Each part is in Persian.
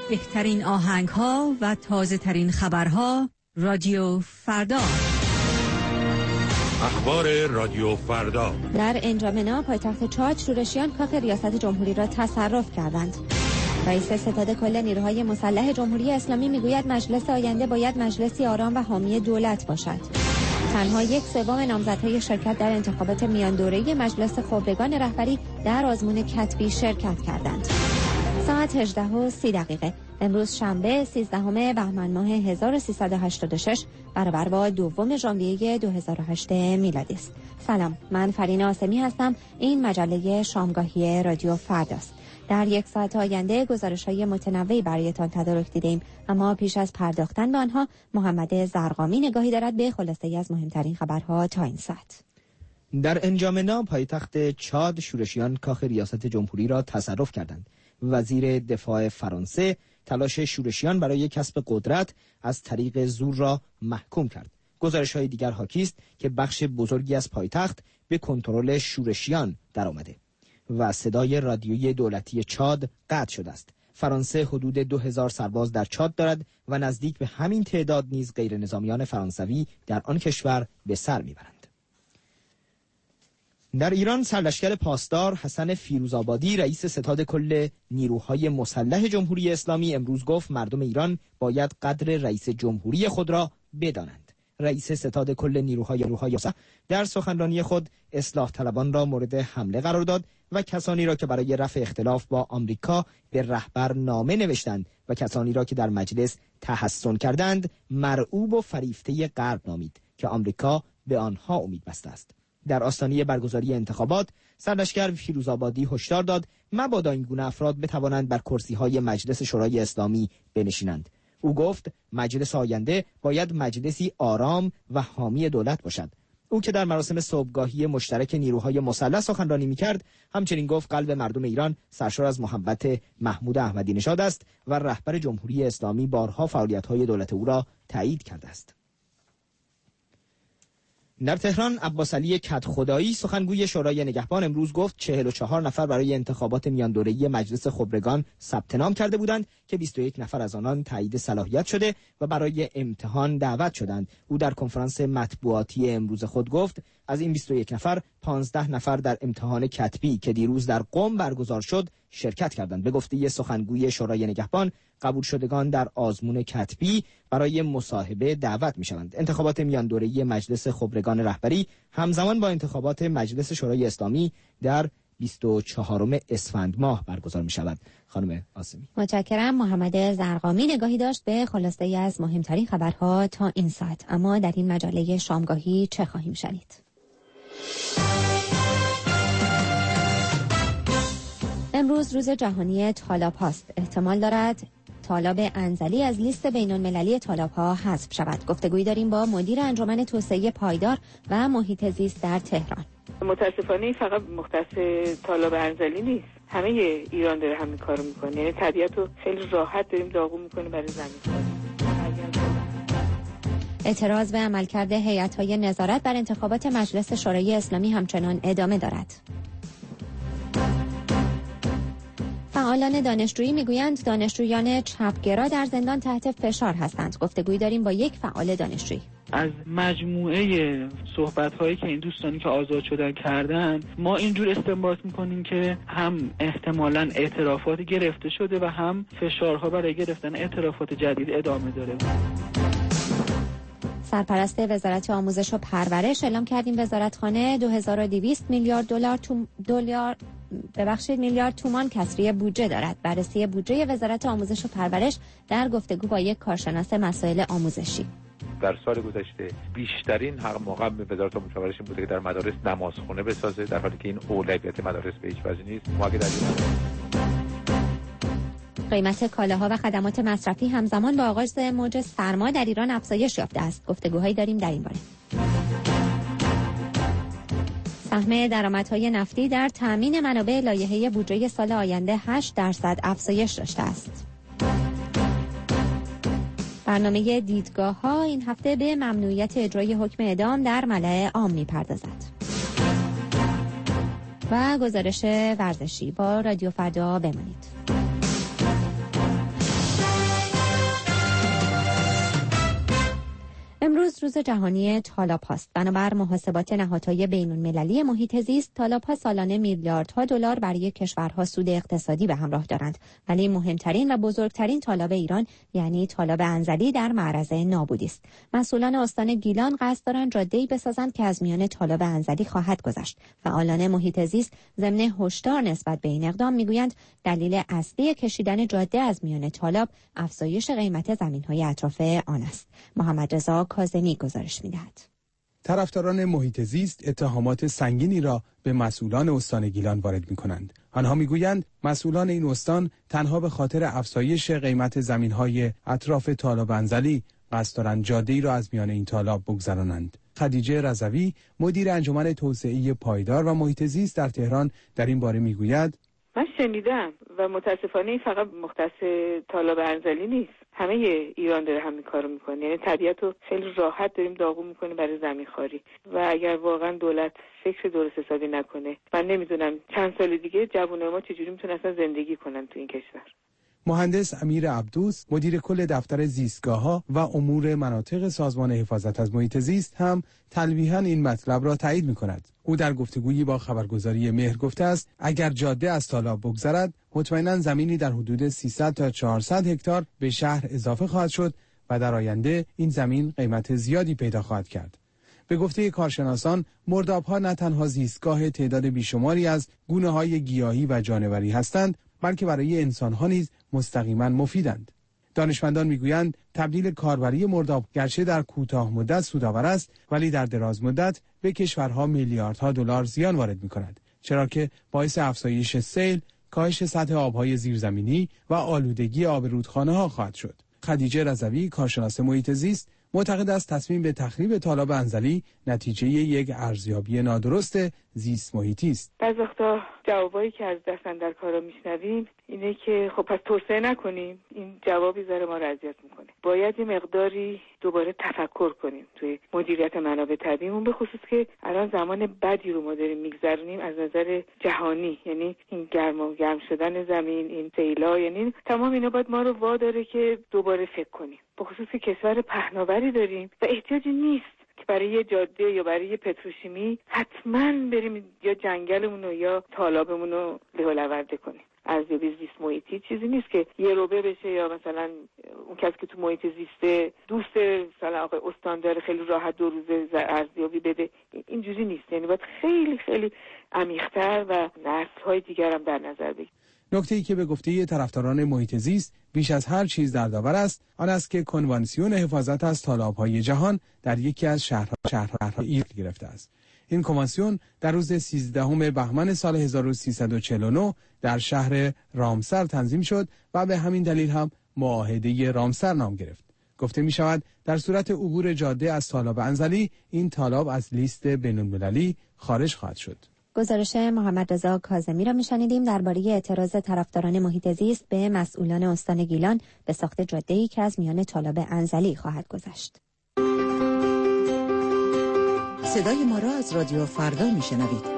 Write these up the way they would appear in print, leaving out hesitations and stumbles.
بهترین آهنگ‌ها و تازه‌ترین خبرها رادیو فردا. اخبار رادیو فردا. در انجامنا پایتخت چاد شورشیان کاخ ریاست جمهوری را تصرف کردند. رئیس ستاد کل نیروهای مسلح جمهوری اسلامی میگوید مجلس آینده باید مجلسی آرام و حامی دولت باشد. تنها 1/3 نامزدهای شرکت در انتخابات میان دوره‌ای مجلس خبرگان رهبری در آزمون کتبی شرکت کردند. ساعت 18:30 امروز شنبه 13 بهمن ماه 1386 برابر با 2 ژانویه 2008 میلادی است. سلام، من فرین آسمی هستم. این مجله شامگاهی رادیو فرداست. در 1 ساعت آینده گزارش‌های متنوعی برایتان تدارک دیدیم، اما پیش از پرداختن به آنها محمد زرقامی نگاهی دارد به خلاصه‌ای از مهمترین خبرها تا این ساعت. در انجامنا پایتخت چاد شورشیان کاخ ریاست جمهوری را تصرف کردند. وزیر دفاع فرانسه تلاش شورشیان برای کسب قدرت از طریق زور را محکوم کرد. گزارش‌های دیگر حاکی است که بخش بزرگی از پایتخت به کنترل شورشیان درآمده و صدای رادیویی دولتی چاد قطع شده است. فرانسه حدود 2000 سرباز در چاد دارد و نزدیک به همین تعداد نیز غیر نظامیان فرانسوی در آن کشور به سر میبرند. در ایران سرلشکر پاسدار حسن فیروزآبادی رئیس ستاد کل نیروهای مسلح جمهوری اسلامی امروز گفت مردم ایران باید قدر رئیس جمهوری خود را بدانند. رئیس ستاد کل نیروهای در سخنرانی خود اصلاح طلبان را مورد حمله قرار داد و کسانی را که برای رفع اختلاف با آمریکا به رهبر نامه نوشتند و کسانی را که در مجلس تحسن کردند مرعوب و فریفته غرب نامید که آمریکا به آنها امید بسته است. در آستانه برگزاری انتخابات سرلشکر فیروزآبادی هشدار داد مبادا این گونه افراد بتوانند بر کرسی‌های مجلس شورای اسلامی بنشینند. او گفت مجلس آینده باید مجلسی آرام و حامی دولت باشد. او که در مراسم صبحگاهی مشترک نیروهای مسلح سخنرانی می‌کرد همچنین گفت قلب مردم ایران سرشار از محبت محمود احمدی نژاد است و رهبر جمهوری اسلامی بارها فعالیت‌های دولت او را تایید کرده است. در تهران عباس علی کدخدایی سخنگوی شورای نگهبان امروز گفت 44 نفر برای انتخابات میان دوره‌ای مجلس خبرگان ثبت نام کرده بودند که 21 نفر از آنان تایید صلاحیت شده و برای امتحان دعوت شدند. او در کنفرانس مطبوعاتی امروز خود گفت از این 21 نفر 15 نفر در امتحان کتبی که دیروز در قم برگزار شد شرکت کردند. به گفته سخنگوی شورای نگهبان قبول شدگان در آزمون کتبی برای مصاحبه دعوت می‌شوند. انتخابات میان دوره‌ای مجلس خبرگان رهبری همزمان با انتخابات مجلس شورای اسلامی در 24 اسفند ماه برگزار می‌شود. خانم آسمی متشکرم. محمد زرقامی نگاهی داشت به خلاصه‌ای از مهمترین خبرها تا این ساعت. اما در این مجله شامگاهی چه خواهیم شنید؟ امروز روز جهانی تالاب هاست. احتمال دارد تالاب انزلی از لیست بین‌المللی تالاب‌ها حذف شود. گفتگویی داریم با مدیر انجمن توسعه پایدار و محیط زیست در تهران. متاسفانه فقط مختص تالاب انزلی نیست، همه ایران داره همین کارو میکنه. یعنی طبیعت رو خیلی راحت داریم داغون میکنه برای زمین. اعتراض به عملکرد هیئت‌های نظارت بر انتخابات مجلس شورای اسلامی همچنان ادامه دارد. فعالان دانشجویی میگویند دانشجویان چپگرا در زندان تحت فشار هستند. گفتگویی داریم با یک فعال دانشجویی. از مجموعه صحبت‌هایی که این دوستانی که آزاد شدن کردن ما اینجور استنباط می‌کنیم که هم احتمالاً اعترافات گرفته شده و هم فشارها برای گرفتن اعترافات جدید ادامه داره. سرپرست وزارت آموزش و پرورش اعلام کردیم وزارتخانه 2200 میلیارد تومان کسری بودجه دارد. بررسی بودجه وزارت آموزش و پرورش در گفتگو با یک کارشناس مسائل آموزشی. در سال گذشته بیشترین حق موقع به وزارت آموزش و پرورش بوده که در مدارس نمازخونه بسازه، در حالی که این اولویت مدارس به هیچ وجه نیست. ما اگه در قیمت کالاها و خدمات مصرفی همزمان با آغاز موج سرما در ایران افزایش یافته است. گفتگوهایی داریم در این باره. سهم درآمدهای نفتی در تامین منابع لایحه بودجه سال آینده 8% افزایش داشته است. برنامه دیدگاه‌ها این هفته به ممنوعیت اجرای حکم اعدام در ملأ عام می‌پردازد. و گزارش ورزشی با رادیو فردا بمانید. امروز روز جهانی تالاب هاست. بنابر محاسبات نهادهای بین‌المللی محیط زیست، تالاب‌ها سالانه میلیاردها دلار برای کشورها سود اقتصادی به همراه دارند، ولی مهمترین و بزرگترین تالاب ایران یعنی تالاب انزلی در معرض نابودی است. مسئولان استان گیلان قصد دارند جاده‌ای بسازند که از میان تالاب انزلی خواهد گذشت. فعالان محیط زیست ضمن هشدار نسبت به این اقدام میگویند دلیل اصلی کشیدن جاده از میان تالاب افزایش قیمت زمین‌های اطراف آن است. محمد رضا کاظمی گزارش می‌دهد. طرفداران محیط زیست اتهامات سنگینی را به مسئولان استان گیلان وارد می‌کنند. آنها می‌گویند مسئولان این استان تنها به خاطر افزایش قیمت زمین‌های اطراف تالاب انزلی قصد دارند جاده‌ای را از میان این تالاب بگذرانند. خدیجه رضوی مدیر انجمن توسعه پایدار و محیط زیست در تهران در این باره می‌گوید: من شنیدم و متاسفانه این فقط مختص تالاب انزلی نیست. همه ایران داره همین کارو میکنه. یعنی طبیعت رو خیلی راحت داریم داغون میکنیم برای زمین خواری و اگر واقعا دولت فکر درست حسابی نکنه من نمیدونم چند سال دیگه جوانای ما چجوری میتونن اصلا زندگی کنن تو این کشور. مهندس امیر عبدوس مدیر کل دفتر زیستگاه‌ها و امور مناطق سازمان حفاظت از محیط زیست هم تلویحاً این مطلب را تایید می‌کند. او در گفتگویی با خبرگزاری مهر گفته است اگر جاده از تالاب بگذرد مطمئناً زمینی در حدود 300 تا 400 هکتار به شهر اضافه خواهد شد و در آینده این زمین قیمت زیادی پیدا خواهد کرد. به گفته کارشناسان مرداب‌ها نه تنها زیستگاه تعداد بیشماری از گونه‌های گیاهی و جانوری هستند بلکه برای انسان‌ها نیز مستقیما مفیدند. دانشمندان میگویند تبدیل کاربری مرداب گرچه در کوتاه مدت سودآور است ولی در دراز مدت به کشورها میلیاردها دلار زیان وارد می‌کند، چرا که باعث افزایش سیل، کاهش سطح آب‌های زیرزمینی و آلودگی آب رودخانه‌ها خواهد شد. خدیجه رضوی کارشناس محیط زیست معتقد است تصمیم به تخریب تالاب انزلی نتیجه یک ارزیابی نادرست زیست محیطی است. بعضی وقتا جوابایی که از دست اندر کارا میشنویم اینه که خب پس توسعه نکنیم. این جوابی ذره ما رو اذیت میکنه. باید یه مقداری دوباره تفکر کنیم توی مدیریت منابع طبیعیمون، به خصوص که الان زمان بدی رو ما داریم میگذرونیم از نظر جهانی. یعنی این گرم شدن زمین، این سیلا، یعنی تمام اینا باید ما رو واداره که دوباره فکر کنیم. به خصوص که کشور پهناوری داریم و احتیاجی نیست که برای یه جاده یا برای یه پتروشیمی حتما بریم یا جنگلمون رو یا تالابمون رو له و لورده کنیم. ارزیابی زیست محیطی چیزی نیست که یه روبه بشه یا مثلا اون کسی که تو محیط زیسته دوست مثلا آقای استان داره خیلی راحت 2 روزه ارزیابی بده. اینجوری نیست. یعنی باید خیلی خیلی عمیق‌تر و نسل‌های دیگر هم در نظر بگیریم. نکته‌ای که به گفته طرفداران محیط زیست بیش از هر چیز دردآور است آن است که کنوانسیون حفاظت از تالاب‌های جهان در یکی از شهرها ایران گرفته است. این کنوانسیون در روز 13 بهمن سال 1349 در شهر رامسر تنظیم شد و به همین دلیل هم معاهده رامسر نام گرفت. گفته می شود در صورت عبور جاده از تالاب انزلی این تالاب از لیست بین‌المللی خارج خواهد شد. گزارش محمد رضا کاظمی را می‌شنیدیم درباره اعتراض طرفداران محیط زیست به مسئولان استان گیلان به ساخت جاده‌ای که از میان تالاب انزلی خواهد گذشت. صدای ما را از رادیو فردا میشنوید.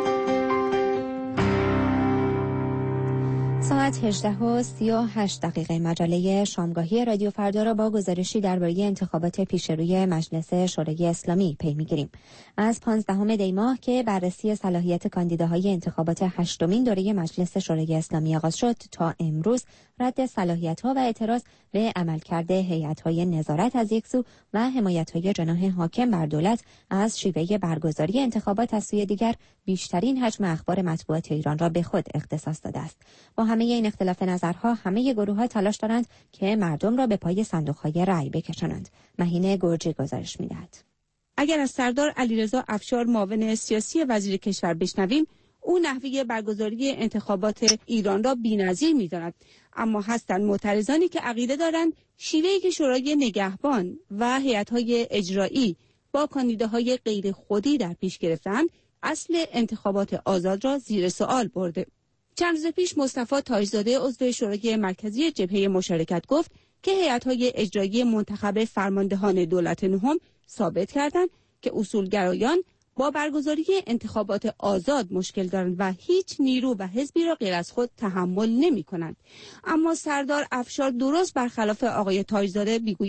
ساعت 18:38 مجله شامگاهی رادیو فردا را با گزارشی درباره انتخابات پیشروی مجلس شورای اسلامی پی می‌گیریم. از 15 دی ماه که بررسی صلاحیت کاندیداهای انتخابات 8مین دوره مجلس شورای اسلامی آغاز شد تا امروز رد صلاحیت‌ها و اعتراض به عملکرد هیئت‌های نظارت از یک سو و حمایت‌های جناح حاکم بر دولت از شیوه برگزاری انتخابات از سوی دیگر بیشترین حجم اخبار مطبوعات ایران را به خود اختصاص داده است. با همه این اختلاف نظرها همه گروه‌ها تلاش دارند که مردم را به پای صندوق‌های رأی بکشانند. مهینه گرجی گزارش می‌دهد. اگر از سردار علیرضا افشار معاون سیاسی وزیر کشور بشنویم، او نحوه برگزاری انتخابات ایران را بی‌نظیر می‌داند، اما هستند معترضانی که عقیده دارند شیوهی که شورای نگهبان و هیئت‌های اجرایی با کاندیداهای غیر خودی در پیش گرفتند، اصل انتخابات آزاد را زیر سوال برده. چند روز پیش مصطفی تاجزاده عضو شورای مرکزی جبهه مشارکت گفت که هیئت‌های اجرایی منتخب فرماندهان دولت نهم ثابت کردند که اصولگرایان با برگزاری انتخابات آزاد مشکل دارند و هیچ نیرو و حزبی را غیر از خود تحمل نمی‌کنند. اما سردار افشار درست برخلاف آقای تاجزاده می‌گوید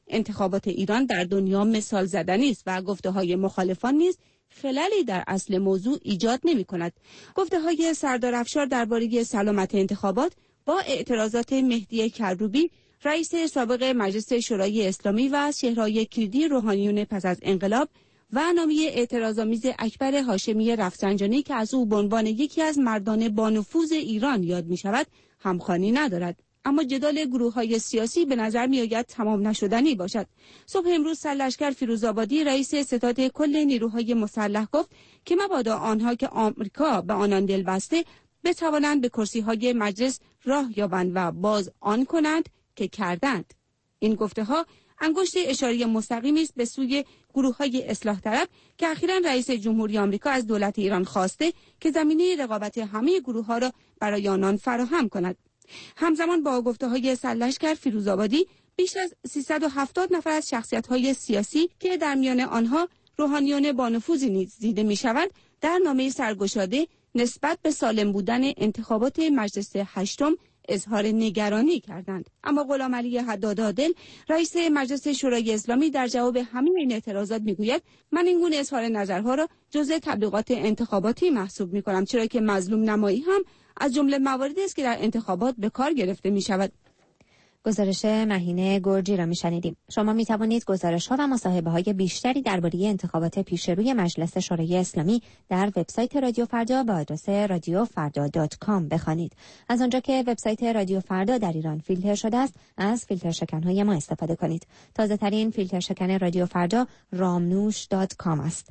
انتخابات ایران در دنیا مثال زدنی است و گفته‌های مخالفان نیز خللی در اصل موضوع ایجاد نمی‌کند. گفته‌های سردار افشار درباره سلامت انتخابات با اعتراضات مهدی کروبی، رئیس سابق مجلس شورای اسلامی و چهره‌های کلیدی روحانیون پس از انقلاب و نامه اعتراض‌آمیز اکبر هاشمی رفسنجانی که از او به عنوان یکی از مردان بانفوذ ایران یاد می‌شود، همخوانی ندارد. اما جدال گروه‌های سیاسی به نظر می‌آید تمام نشدنی باشد. صبح امروز سرلشکر فیروزآبادی رئیس ستاد کل نیروهای مسلح گفت که مبادا آنها که آمریکا به آنان دل بسته بتوانند به کرسی‌های مجلس راه یابند و باز آن کنند که کردند. این گفته‌ها انگشت اشاره مستقیمی است به سوی گروه‌های اصلاح طلب که اخیراً رئیس جمهوری آمریکا از دولت ایران خواسته که زمینه رقابت همه گروه‌ها را برای آنان فراهم کند. همزمان با گفته‌های سرلشکر فیروزآبادی بیش از 370 نفر از شخصیت‌های سیاسی که در میان آنها روحانیون بانفوذی نیز دیده می‌شوند، در نامه سرگشاده نسبت به سالم بودن انتخابات مجلس هشتم اظهار نگرانی کردند. اما غلامعلی حداد عادل رئیس مجلس شورای اسلامی در جواب همه این اعتراضات میگوید من این گونه اظهار نظرها را جزء تبلیغات انتخاباتی محسوب می‌کنم، چرا که مظلوم نمایی هم از جمله مواردی است که در انتخابات به کار گرفته می‌شود. گزارش مهینه گرجی را می‌شنیدیم. شما می‌توانید گزارش‌ها و مصاحبه‌های بیشتری درباره انتخابات پیشروی مجلس شورای اسلامی در وبسایت رادیو فردا با آدرس radiofarda.com بخوانید. از آنجا که وبسایت رادیو فردا در ایران فیلتر شده است، از فیلتر شکن‌های ما استفاده کنید. تازه‌ترین فیلتر شکن رادیو فردا ramnush.com است.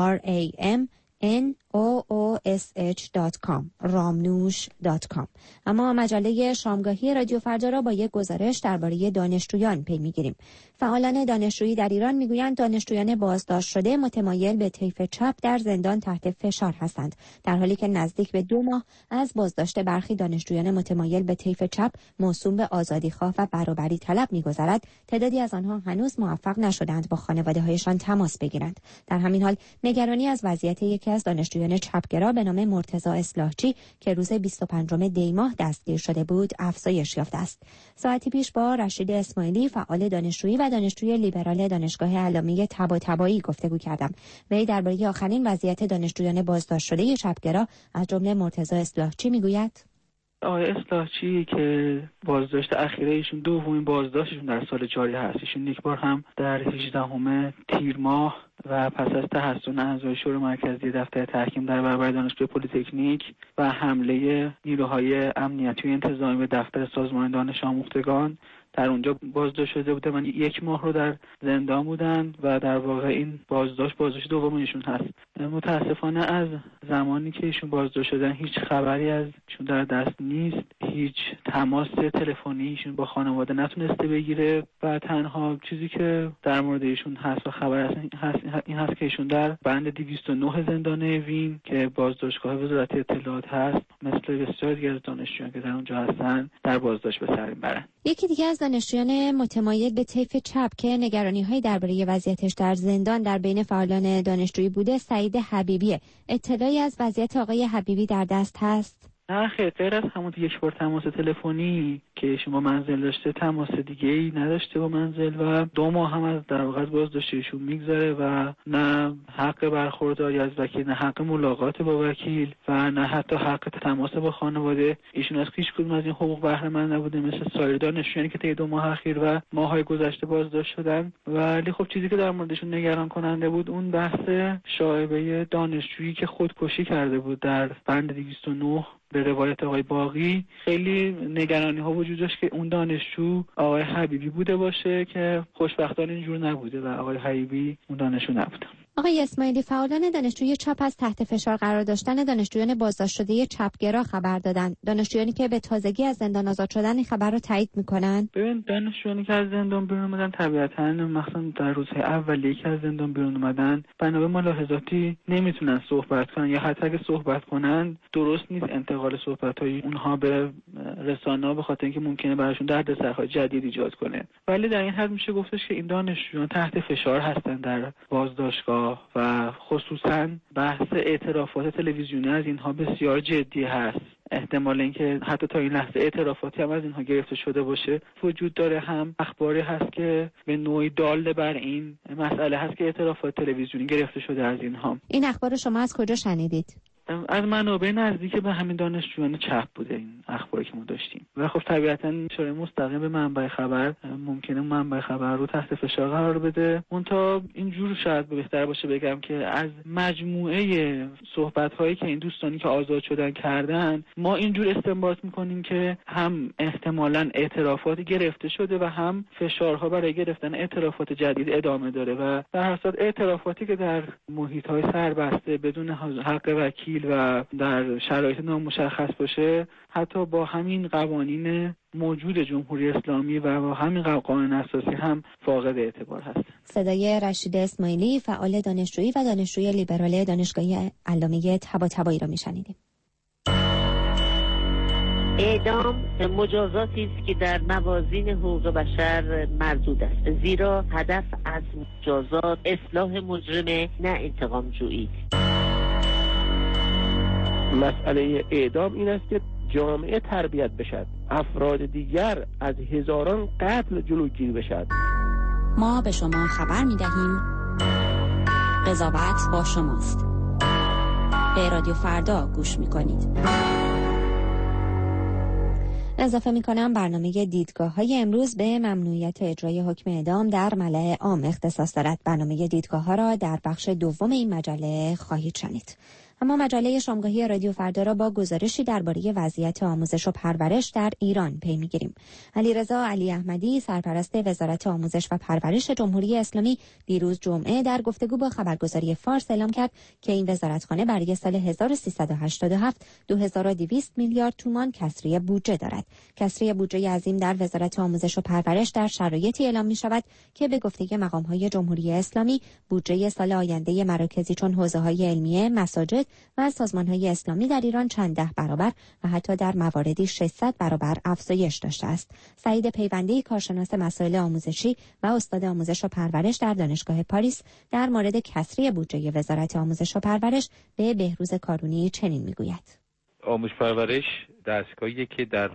ramnush.com ramnush.com. اما مجله شامگاهی رادیو فردا را با یک گزارش درباره دانشجویان پی می‌گیریم. فعالان دانشجویی در ایران میگویند دانشجویان بازداشت شده متمایل به طیف چپ در زندان تحت فشار هستند، در حالی که نزدیک به 2 ماه از بازداشت برخی دانشجویان متمایل به طیف چپ موسوم به آزادیخواه و برابری طلب می‌گذرد. تعدادی از آنها هنوز موفق نشدند با خانواده‌هایشان تماس بگیرند. در همین حال نگرانی از وضعیت یکی از دانشجویان چپگرا به نام مرتضی اصلاحچی که روز 25 دی ماه دستگیر شده بود افزایش یافته است. ساعتی پیش با رشید اسماعیلی فعال دانشجویی و دانشجوی لیبرال دانشگاه علامه طباطبایی گفتگو کردم. وی درباره آخرین وضعیت دانشجویان بازداشت شده چپگرا از جمله مرتضی اصلاحچی میگوید: آقای اصلاحچی که بازداشت اخیره ایشون دومین بازداشتشون در سال جاری هست. ایشون یک بار هم در 18 تیر ماه و پس از تحسن اعضای شورای مرکزی دفتر تحکیم در برابر دانشگاه پلی‌تکنیک و حمله نیروهای امنیتی و انتظامی به دفتر سازمان دانش آموختگان در اونجا بازداشت شده بوده و 1 ماه رو در زندان بودن و در واقع این بازداشت دومشون هست. متاسفانه از زمانی که ایشون بازداشت شدن هیچ خبری از ایشون در دست نیست، هیچ تماس تلفنی ایشون با خانواده نتونسته بگیره و تنها چیزی که در مورد ایشون هست و خبر این هست که ایشون در بند 209 زندان وین که بازداشتگاه وزارت اطلاعات هست مثل بسیار دیگر دانشجویان که در اونجا هستن در بازداشت به سر میبرن. یکی دیگه از دانشجویان متمایل به طیف چپ که نگرانی‌هایی درباره وضعیتش در زندان در بین فعالان دانشجویی بوده سعید حبیبیه. اطلاعی از وضعیت آقای حبیبی در دست هست؟ نه خیر، غیر از همون 1 بار تماس تلفنی که شما منزل داشته تماس دیگه‌ای نداشته با منزل و 2 ماه هم از در واقع بازداشتشون میگذره و نه حق برخورداری از وکیل، نه حق ملاقات با وکیل و نه حتی حق تماس با خانواده. ایشون از هیچ کدوم از این حقوق بهره مند نبوده مثل سایر دانشجویانی که طی 2 ماه اخیر و ماه‌های گذشته بازداشت شدن. ولی خب چیزی که در موردشون نگران کننده بود اون بحث شایبه دانشجویی که خودکشی کرده بود در بند 209 به روایت آقای باقی. خیلی نگرانی ها وجود داشت که اون دانشجو آقای حبیبی بوده باشه که خوشبختانه اینجور نبوده و آقای حبیبی اون دانشجو نبوده. آقای اسماعیلی، فعالان دانشجویی چپ از تحت فشار قرار داشتن دانشجویان بازداشت شده چپگرا خبر دادند. دانشجویانی که به تازگی از زندان آزاد شدن این خبر رو تایید میکنن؟ ببین، دانشجویانی که از زندان بیرون اومدن طبیعتاً مثلا در روزهای اولیه که از زندان بیرون اومدن بنا به ملاحظاتی نمیتونن صحبت کنن یا حتی اگه صحبت کنن درست نیست انتقال صحبت‌های اونها به رسانه‌ها به خاطر اینکه ممکنه براشون دردسرهای جدید ایجاد کنه. ولی در این حد میشه گفتش که این دانشجویان تحت فشار هستن در بازداشتگاه و خصوصا بحث اعترافات تلویزیونی از اینها بسیار جدی هست. احتمال اینکه حتی تا این لحظه اعترافاتی هم از اینها گرفته شده باشه وجود داره، هم اخباری هست که به نوعی دال بر این مسئله هست که اعترافات تلویزیونی گرفته شده از اینها. این اخبار شما از کجا شنیدید؟ از منابع نزدیک به همین دانشجویان چپ بوده این اخباری که ما داشتیم و خب طبیعتاً اشاره مستقیم به منبع خبر ممکنه منبع خبر رو تحت فشار قرار بده. منتها اینجور شاید بهتر باشه بگم که از مجموعه صحبت‌هایی که این دوستانی که آزاد شدن کردن ما اینجور استنباط می‌کنیم که هم احتمالاً اعترافاتی گرفته شده و هم فشارها برای گرفتن اعترافات جدید ادامه داره و در هر صورت اعترافاتی که در محیط‌های سربسته بدون حق وکیل و در شرایط نامشخص باشه حتی با همین قوانین موجود جمهوری اسلامی و با همین قانون اساسی هم فاقد اعتبار هست. صدای رشید اسماعیلی فعال دانشجویی و دانشجوی لیبرال دانشگاه علامه طباطبایی را میشنیدیم. اعدام مجازاتی است که در موازین حقوق بشر مردود است، زیرا هدف از مجازات اصلاح مجرم نه انتقام جویی. مسئله اعدام این است که جامعه تربیت بشد، افراد دیگر از هزاران قتل جلوگیری بشد. ما به شما خبر می‌دهیم قضاوت با شماست. به رادیو فردا گوش می‌کنید. اضافه می‌کنم برنامه دیدگاه‌های امروز به ممنوعیت اجرای حکم اعدام در ملأ عام اختصاص دارد. برنامه دیدگاه‌ها را در بخش دوم این مجله خواهید شنید. اما مجله شامگاهی رادیو فردا را با گزارشی درباره وضعیت آموزش و پرورش در ایران پی می‌گیریم. علیرضا علی احمدی سرپرست وزارت آموزش و پرورش جمهوری اسلامی دیروز جمعه در گفتگو با خبرگزاری فارس اعلام کرد که این وزارتخانه برای سال 1387 2200 میلیارد تومان کسری بودجه دارد. کسری بودجه عظیم در وزارت آموزش و پرورش در شرایطی اعلام می‌شود که به گفته مقام‌های جمهوری اسلامی بودجه سال آینده مراکزی چون حوزه‌های علمیه، مساجد و سازمان‌های اسلامی در ایران چند ده برابر و حتی در مواردی 600 برابر افزایش داشته است. سعید پیوندی کارشناس مسائل آموزشی و استاد آموزش و پرورش در دانشگاه پاریس در مورد کسری بودجه وزارت آموزش و پرورش به بهروز کارونی چنین میگوید: آموزش پرورش دستگاهی که در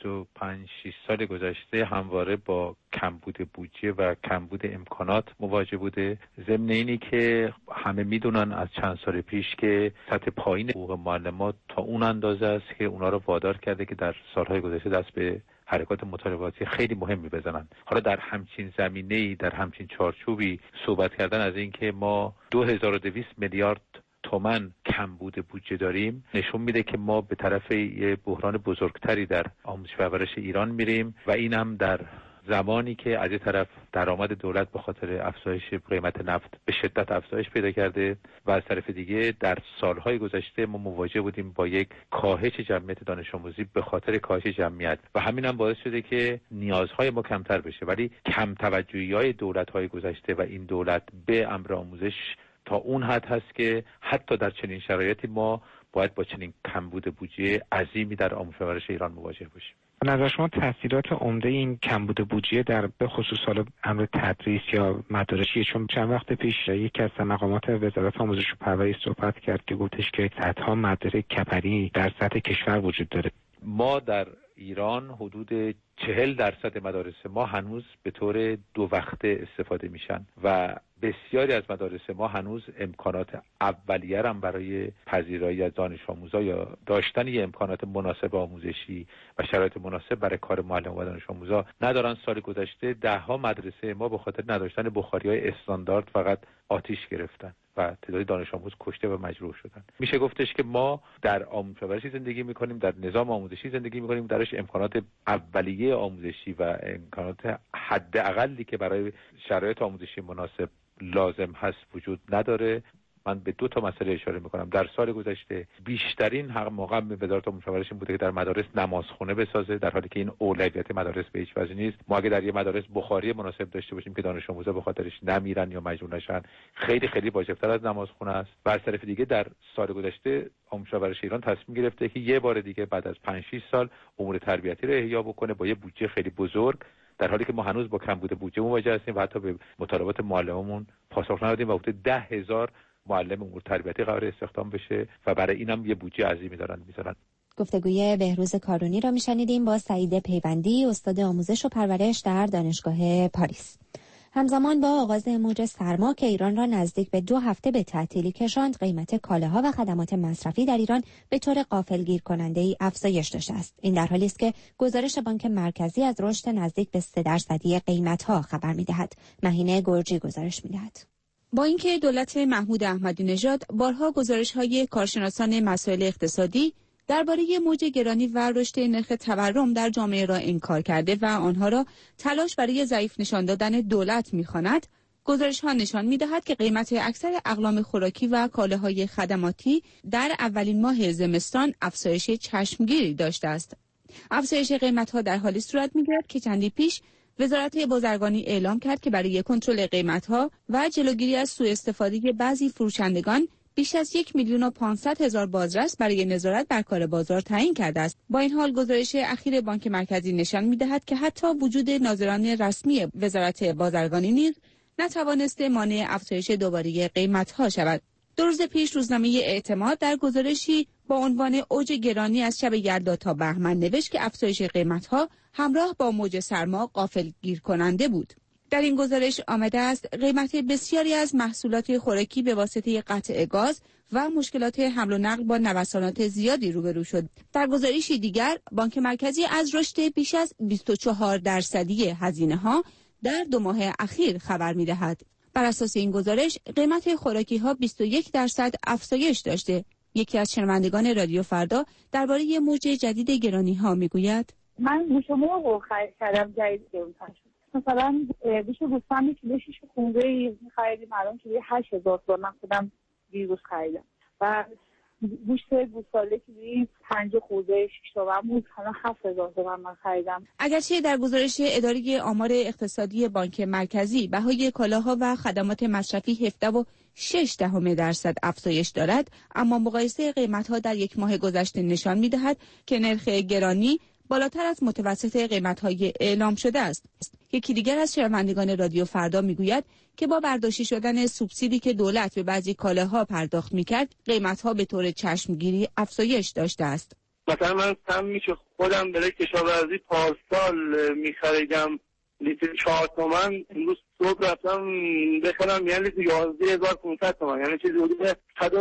25-6 سال گذشته همواره با کمبود بودجه و کمبود امکانات مواجه بوده. ضمن اینی که همه میدونن از چند سال پیش که سطح پایین حقوق معلمات تا اون اندازه است که اونا رو وادار کرده که در سالهای گذشته دست به حرکات مطالباتی خیلی مهمی بزنن. حالا در همچین زمینه‌ای، در همچین چارچوبی صحبت کردن از این که ما 2200 میلیارد تومان کمبود بودجه داریم نشون میده که ما به طرف یه بحران بزرگتری در آموزش و پرورش ایران میریم و این هم در زمانی که از یه طرف درآمد دولت به خاطر افزایش قیمت نفت به شدت افزایش پیدا کرده و از طرف دیگه در سالهای گذشته ما مواجه بودیم با یک کاهش جمعیت دانش آموزی به خاطر کاهش جمعیت و همین هم باعث شده که نیازهای ما کمتر بشه. ولی کم توجهی‌های دولت‌های گذشته و این دولت به امر آموزش تا اون حد هست که حتی در چنین شرایطی ما باید با چنین کمبود بودجه عظیمی در آموزش و پرورش ایران مواجه باشیم. به نظر شما تاثیرات عمده این کمبود بودجه در به خصوص حالا امر تدریس یا مدارسیه؟ چون چند وقت پیش یکی از مقامات وزارت آموزش و پرورش صحبت کرد که گفتش که صدها مدرسه کپری در سطح کشور وجود داره. ما در ایران حدود 40% مدارس ما هنوز به طور دو وقته استفاده میشن و بسیاری از مدارس ما هنوز امکانات اولیه هم برای پذیرایی از دانش آموزا یا داشتن یه امکانات مناسب آموزشی و شرایط مناسب برای کار معلم و دانش آموزا ندارن. سال گذشته 10 مدرسه ما به خاطر نداشتن بخاری‌های استاندارد فقط آتش گرفتن و تعداد دانش آموز کشته و مجروح شدن. میشه گفتش که ما در آموزش و پرورشی زندگی میکنیم، در نظام آموزشی زندگی میکنیم، درش امکانات اولیه آموزشی و امکانات حداقلی که برای شرایط آموزشی مناسب لازم هست وجود نداره. من به 2 مسئله اشاره میکنم. در سال گذشته بیشترین حق موقع به وزارت آموزش و پرورش بوده که در مدارس نمازخونه بسازه، در حالی که این اولویت مدارس به هیچ وجه نیست. ما اگه در یه مدارس بخاری مناسب داشته باشیم که دانش آموزا به خاطرش نمیرن یا مجبور نشن، خیلی خیلی واجب‌تر از نمازخونه است. و از طرف دیگه در سال گذشته آموزش و پرورش ایران تصمیم گرفته که یه بار دیگه بعد از 5-6 سال امور تربیتی رو احیا بکنه با یه بودجه خیلی بزرگ، در حالی که ما هنوز با کمبود بودجه مواجه هستیم و حتی به مطالبات معلممون پاسخ ندادیم و حدود 10,000 معلم امور تربیتی قرار استخدام بشه و برای اینم یه بودجه عظیمی دارن میذارن. گفتگوی بهروز کارونی را میشنیدیم با سعید پیوندی، استاد آموزش و پرورش در دانشگاه پاریس. همزمان با آغاز موج سرما که ایران را نزدیک به 2 هفته به تعطیلی کشاند، قیمت کالاها و خدمات مصرفی در ایران به طور غافلگیر کننده‌ای افزایش داشته است. این در حالی است که گزارش بانک مرکزی از رشد نزدیک به 3% قیمت‌ها خبر می‌دهد. مهینه گرجی گزارش می‌دهد. با اینکه دولت محمود احمدی نژاد بارها گزارش‌های کارشناسان مسائل اقتصادی درباره موج گرانی و رشد نرخ تورم در جامعه را انکار کرده و آنها را تلاش برای ضعیف نشان دادن دولت می‌خواند، گزارش‌ها نشان می‌دهد که قیمت اکثر اقلام خوراکی و کالاهای خدماتی در اولین ماه زمستان افزایش چشمگیری داشته است. افزایش قیمت‌ها در حالی صورت می‌گیرد که چندی پیش وزارت بازرگانی اعلام کرد که برای کنترل قیمت‌ها و جلوگیری از سوءاستفاده بعضی فروشندگان بیش از 1,500,000 بازرس برای نظارت بر کار بازار تعیین کرده است. با این حال گزارش اخیر بانک مرکزی نشان می‌دهد که حتی وجود ناظران رسمی وزارت بازرگانی نیز نتوانسته مانع افزایش دوباره قیمت‌ها شود. 2 روز پیش روزنامه اعتماد در گزارشی با عنوان اوج گرانی از شب یلدا تا بهمن نوشت که افزایش قیمت‌ها همراه با موج سرما غافلگیر کننده بود. در این گزارش آمده است قیمت بسیاری از محصولات خوراکی به واسطه قطع گاز و مشکلات حمل و نقل با نوسانات زیادی روبرو شد. در گزارشی دیگر بانک مرکزی از رشد بیش از 24% هزینه‌ها در 2 ماه اخیر خبر می‌دهد. بر اساس این گزارش قیمت خوراکی‌ها 21% افزایش داشته. یکی از شنوندگان رادیو فردا درباره موج جدید گرانی‌ها می‌گوید: من گوشت مرغ رو خرید کردم جدید گرون‌تر شد. مثلا گوشت گوسفند کیلو 6 خونده خریدیم الان کیلو 8,000 تومان. من خودم دیروز خریدم و گوشت گوساله کیلو 5 خورده 6 تومان بود، الان 7,000 تومان من خریدم. اگرچه در گزارش اداره آمار اقتصادی بانک مرکزی بهای کالاها و خدمات مصرفی 17.6% افزایش دارد، اما مقایسه قیمت‌ها در 1 ماه گذشته نشان می‌دهد که نرخ گرانی بالاتر از متوسط قیمت‌های اعلام شده است. یکی دیگر از شنوندگان رادیو فردا میگوید که با برداشته شدن سوبسیدی که دولت به بعضی کالاها پرداخت می‌کرد، قیمت‌ها به طور چشمگیری افزایش داشته است. مثلا من سمی که خودم برای کشاورزی پارسال می‌خریدم لیتر 4 تومن، امروز صبح رفتم بخرم یعنی لیتر 11,500 تومن، یعنی چیزی حدود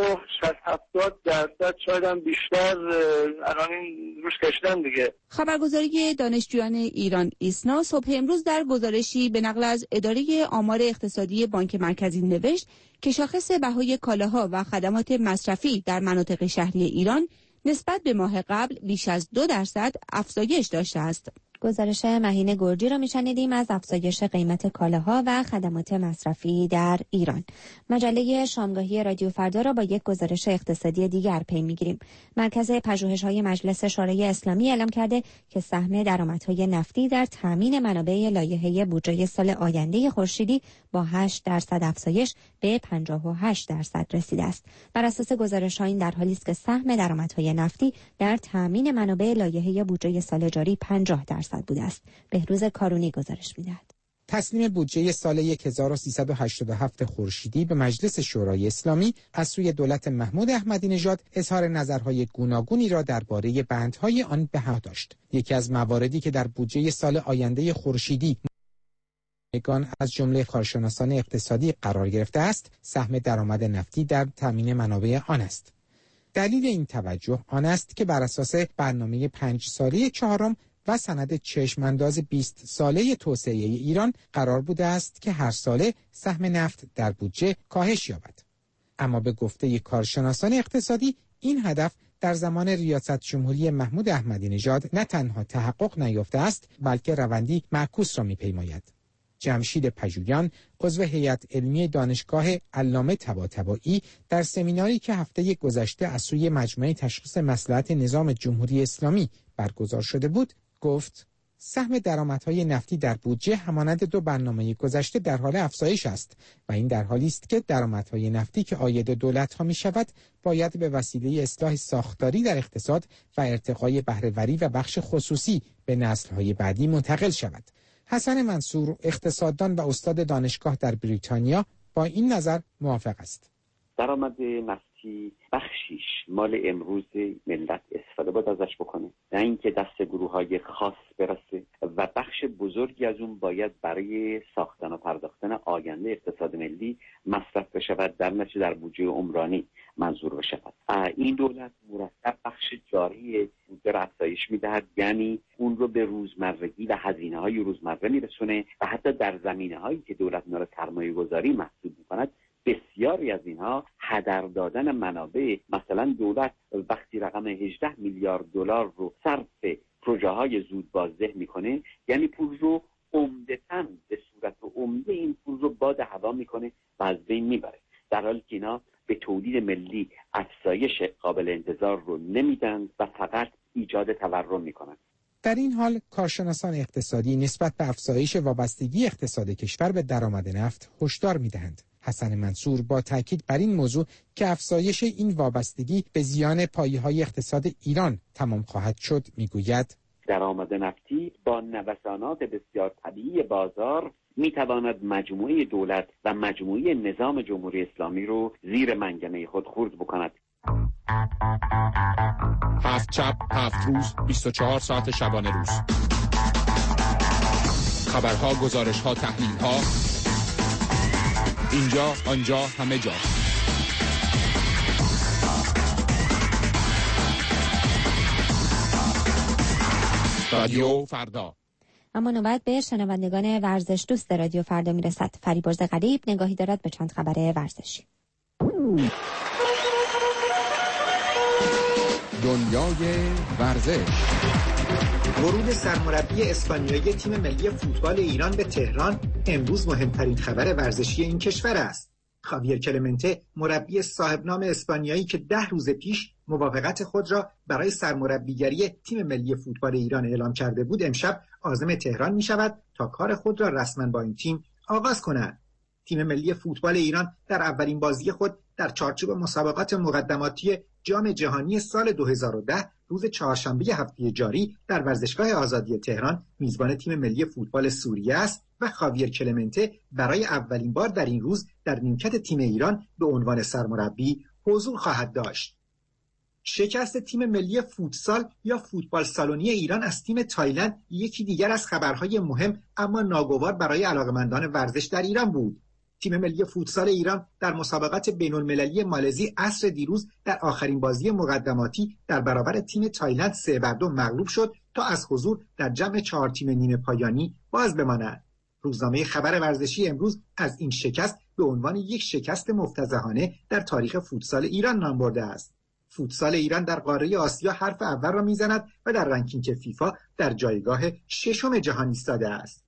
160-70% شاید هم بیشتر الان این روش کشیدن دیگه. خبرگزاری دانشجویان ایران ایسنا صبح امروز در گزارشی به نقل از اداره آمار اقتصادی بانک مرکزی نوشت که شاخص بهای کالاها و خدمات مصرفی در مناطق شهری ایران نسبت به ماه قبل بیش از 2% افزایش داشته است. گزارش مهینه گرجی را میشنیدیم از افزایش قیمت کالاها و خدمات مصرفی در ایران. مجله شامگاهی رادیو فردا را با یک گزارش اقتصادی دیگر پی میگیریم. مرکز پژوهش‌های مجلس شورای اسلامی اعلام کرده که سهم درآمدهای نفتی در تامین منابع لایحه بودجه سال آینده خورشیدی با 8% افزایش به 58% رسیده است. بر اساس گزارش‌ها این در حالی است که سهم درآمدهای نفتی در تامین منابع لایحه بودجه سال جاری 50% بوده است. بهروز کارونی گزارش می‌دهد. تصمیم بودجه سال 1387 خورشیدی به مجلس شورای اسلامی از سوی دولت محمود احمدی نژاد اظهار نظرهای گوناگونی را درباره بندهای آن به هم داشت. یکی از مواردی که در بودجه سال آینده خورشیدی از جمله کارشناسان اقتصادی قرار گرفته است، سهم درآمد نفتی در تامین منابع آن است. دلیل این توجه آن است که بر اساس برنامه 5 ساله چهارم و سند چشمانداز 20 ساله توسعه ایران قرار بوده است که هر ساله سهم نفت در بودجه کاهش یابد. اما به گفته کارشناسان اقتصادی این هدف در زمان ریاست جمهوری محمود احمدی نژاد نه تنها تحقق نیافته است، بلکه روندی معکوس را می‌پیماید. جمشید پژویان، عضو هیئت علمی دانشگاه علامه طباطبایی، در سمیناری که هفته گذشته از سوی مجمع تشخیص مصلحت نظام جمهوری اسلامی برگزار شده بود، گفت سهم درآمدهای نفتی در بودجه همانند 2 برنامه گذشته در حال افزایش است و این در حالی است که درآمدهای نفتی که عاید دولت‌ها می‌شود باید به وسیله اصلاح ساختاری در اقتصاد و ارتقای بهره‌وری و بخش خصوصی به نسل‌های بعدی منتقل شود. حسن منصور، اقتصاددان و استاد دانشگاه در بریتانیا، با این نظر موافق است. درآمد نفتی بایستی بخشیش مال امروز ملت استفاده باید ازش بکنه، نه اینکه دست گروه‌های خاص برسه و بخش بزرگی از اون باید برای ساختن و پرداختن آینده اقتصاد ملی مصرف بشود، در نتیجه در بودجه عمرانی منظور بشود. این دولت مرتب بخش جاری بودجه را افزایش میدهد، یعنی اون رو به روزمرگی و هزینه‌های روزمره میرسونه و حتی در زمینه‌هایی که دولت اینا رو سرمایه‌گذاری محسوب می‌کند بسیاری از اینها هدر دادن منابع. مثلا دولت وقتی رقم 18 میلیارد دلار رو صرف پروژه‌های زود بازده میکنه، یعنی پول رو عمدتاً به صورت عمده این پول رو باد هوا میکنه و از بین میبره، در حالی که اینا به تولید ملی افزایش قابل انتظار رو نمیدن و فقط ایجاد تورم میکنن. در این حال کارشناسان اقتصادی نسبت به افزایش وابستگی اقتصاد کشور به درآمد نفت هشدار می‌دهند. حسن منصور با تاکید بر این موضوع که افزایش این وابستگی به زیان پایه‌های اقتصاد ایران تمام خواهد شد میگوید درآمد نفتی با نوسانات بسیار طبیعی بازار میتواند مجموعه دولت و مجموعه نظام جمهوری اسلامی رو زیر منگنه خود خرد بکند. 7 شب 7 روز 24 ساعت شبانه روز. خبرها، گزارش‌ها، تحلیل‌ها، اینجا آنجا همه جا. رادیو فردا. اما نوبت به شنوندگان ورزش دوست رادیو فردا میرسد. فریبرز غریب نگاهی دارد به چند خبر ورزشی. دنیای ورزش. ورود سرمربی اسپانیایی تیم ملی فوتبال ایران به تهران امروز مهمترین خبر ورزشی این کشور است. خاویر کلمنته، مربی صاحب نام اسپانیایی که 10 روز پیش موافقت خود را برای سرمربیگری تیم ملی فوتبال ایران اعلام کرده بود، امشب عازم تهران می شود تا کار خود را رسما با این تیم آغاز کند. تیم ملی فوتبال ایران در اولین بازی خود در چارچوب مسابقات مقدماتی جام جهانی سال 2010 روز چهارشنبه هفته جاری در ورزشگاه آزادی تهران میزبان تیم ملی فوتبال سوریه است و خاویر کلمنته برای اولین بار در این روز در نیمکت تیم ایران به عنوان سرمربی حضور خواهد داشت. شکست تیم ملی فوتسال یا فوتبال سالونی ایران از تیم تایلند یکی دیگر از خبرهای مهم اما ناگوار برای علاقه‌مندان ورزش در ایران بود. تیم ملی فوتسال ایران در مسابقات بین‌المللی مالزی عصر دیروز در آخرین بازی مقدماتی در برابر تیم تایلند 3-2 مغلوب شد تا از حضور در جمع 4 تیم نیمه پایانی باز بماند. روزنامه خبر ورزشی امروز از این شکست به عنوان یک شکست مفتضحانه در تاریخ فوتسال ایران نام برده است. فوتسال ایران در قاره آسیا حرف اول را میزند و در رنکینگ فیفا در جایگاه 6 جهان ایستاده است.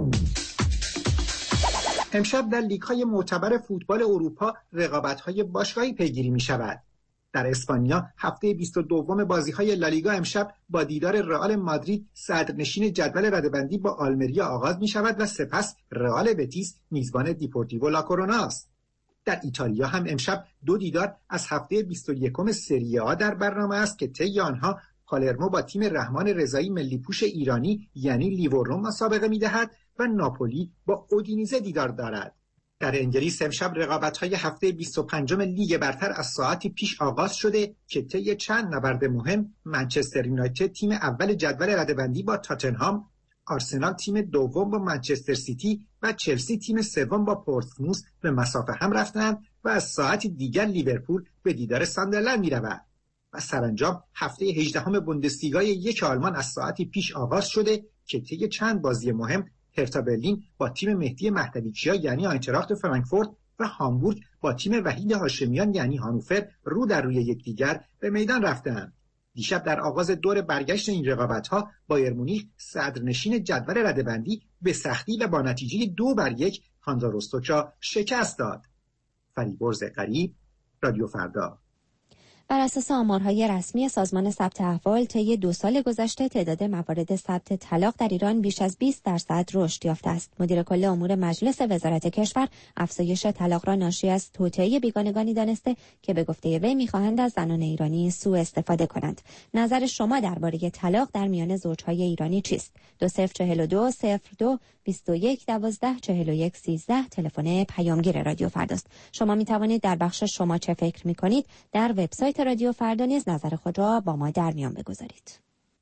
امشب در لیگ‌های معتبر فوتبال اروپا رقابت‌های باشگاهی پیگیری می‌شود. در اسپانیا هفته 22 بازی‌های لالیگا امشب با دیدار رئال مادرید صدرنشین جدول رده‌بندی با آلمریا آغاز می‌شود و سپس رئال بتیس میزبان دیپورتیو لا کرونا است. در ایتالیا هم امشب 2 دیدار از هفته 21 سری آ در برنامه است که طی آنها پالرمو با تیم رحمان رضایی ملی پوش ایرانی یعنی لیورنو مسابقه می‌دهد و ناپولی با اودینیزه دیدار دارد. در انگلیس امشب رقابت‌های هفته 25 لیگ برتر از ساعتی پیش آغاز شده که طی چند نبرد مهم منچستر یونایتد تیم اول جدول رده‌بندی با تاتنهام، آرسنال تیم دوم با منچستر سیتی و چلسی تیم سوم با پورتسموث به مسافه هم رفتند و از ساعتی دیگر لیورپول به دیدار ساندرلند می‌رود. و سرانجام هفته 18 بوندسلیگای یک آلمان از ساعتی پیش آغاز شده که طی چند بازی مهم هرتا برلین با تیم مهدی مهدویچیا یعنی آینتراخت فرانکفورت و هامبورگ با تیم وحید هاشمیان یعنی هانوفر رو در روی یکدیگر به میدان رفتند. دیشب در آغاز دور برگشت این رقابت‌ها بایر مونیخ صدرنشین جدول رده‌بندی به سختی و با نتیجه 2-1 هانزا روستوک را شکست داد. فریبرز غریب، رادیو فردا. بر اساس آمارهای رسمی سازمان ثبت احوال طی 2 سال گذشته تعداد موارد ثبت طلاق در ایران بیش از 20% رشد یافته است. مدیر کل امور مجلس وزارت کشور افزایش طلاق را ناشی از توطئه بیگانگانی دانسته که به گفته وی می‌خواهند از زنان ایرانی سوء استفاده کنند. نظر شما درباره طلاق در میان زوجهای ایرانی چیست؟ 2042 02 21 12 41 13 تلفن پیامگیر رادیو فرداست. شما می توانید در بخش شما چه فکر می کنید در وبسایت رادیو فردا نیز نظر خود را با ما در میان بگذارید.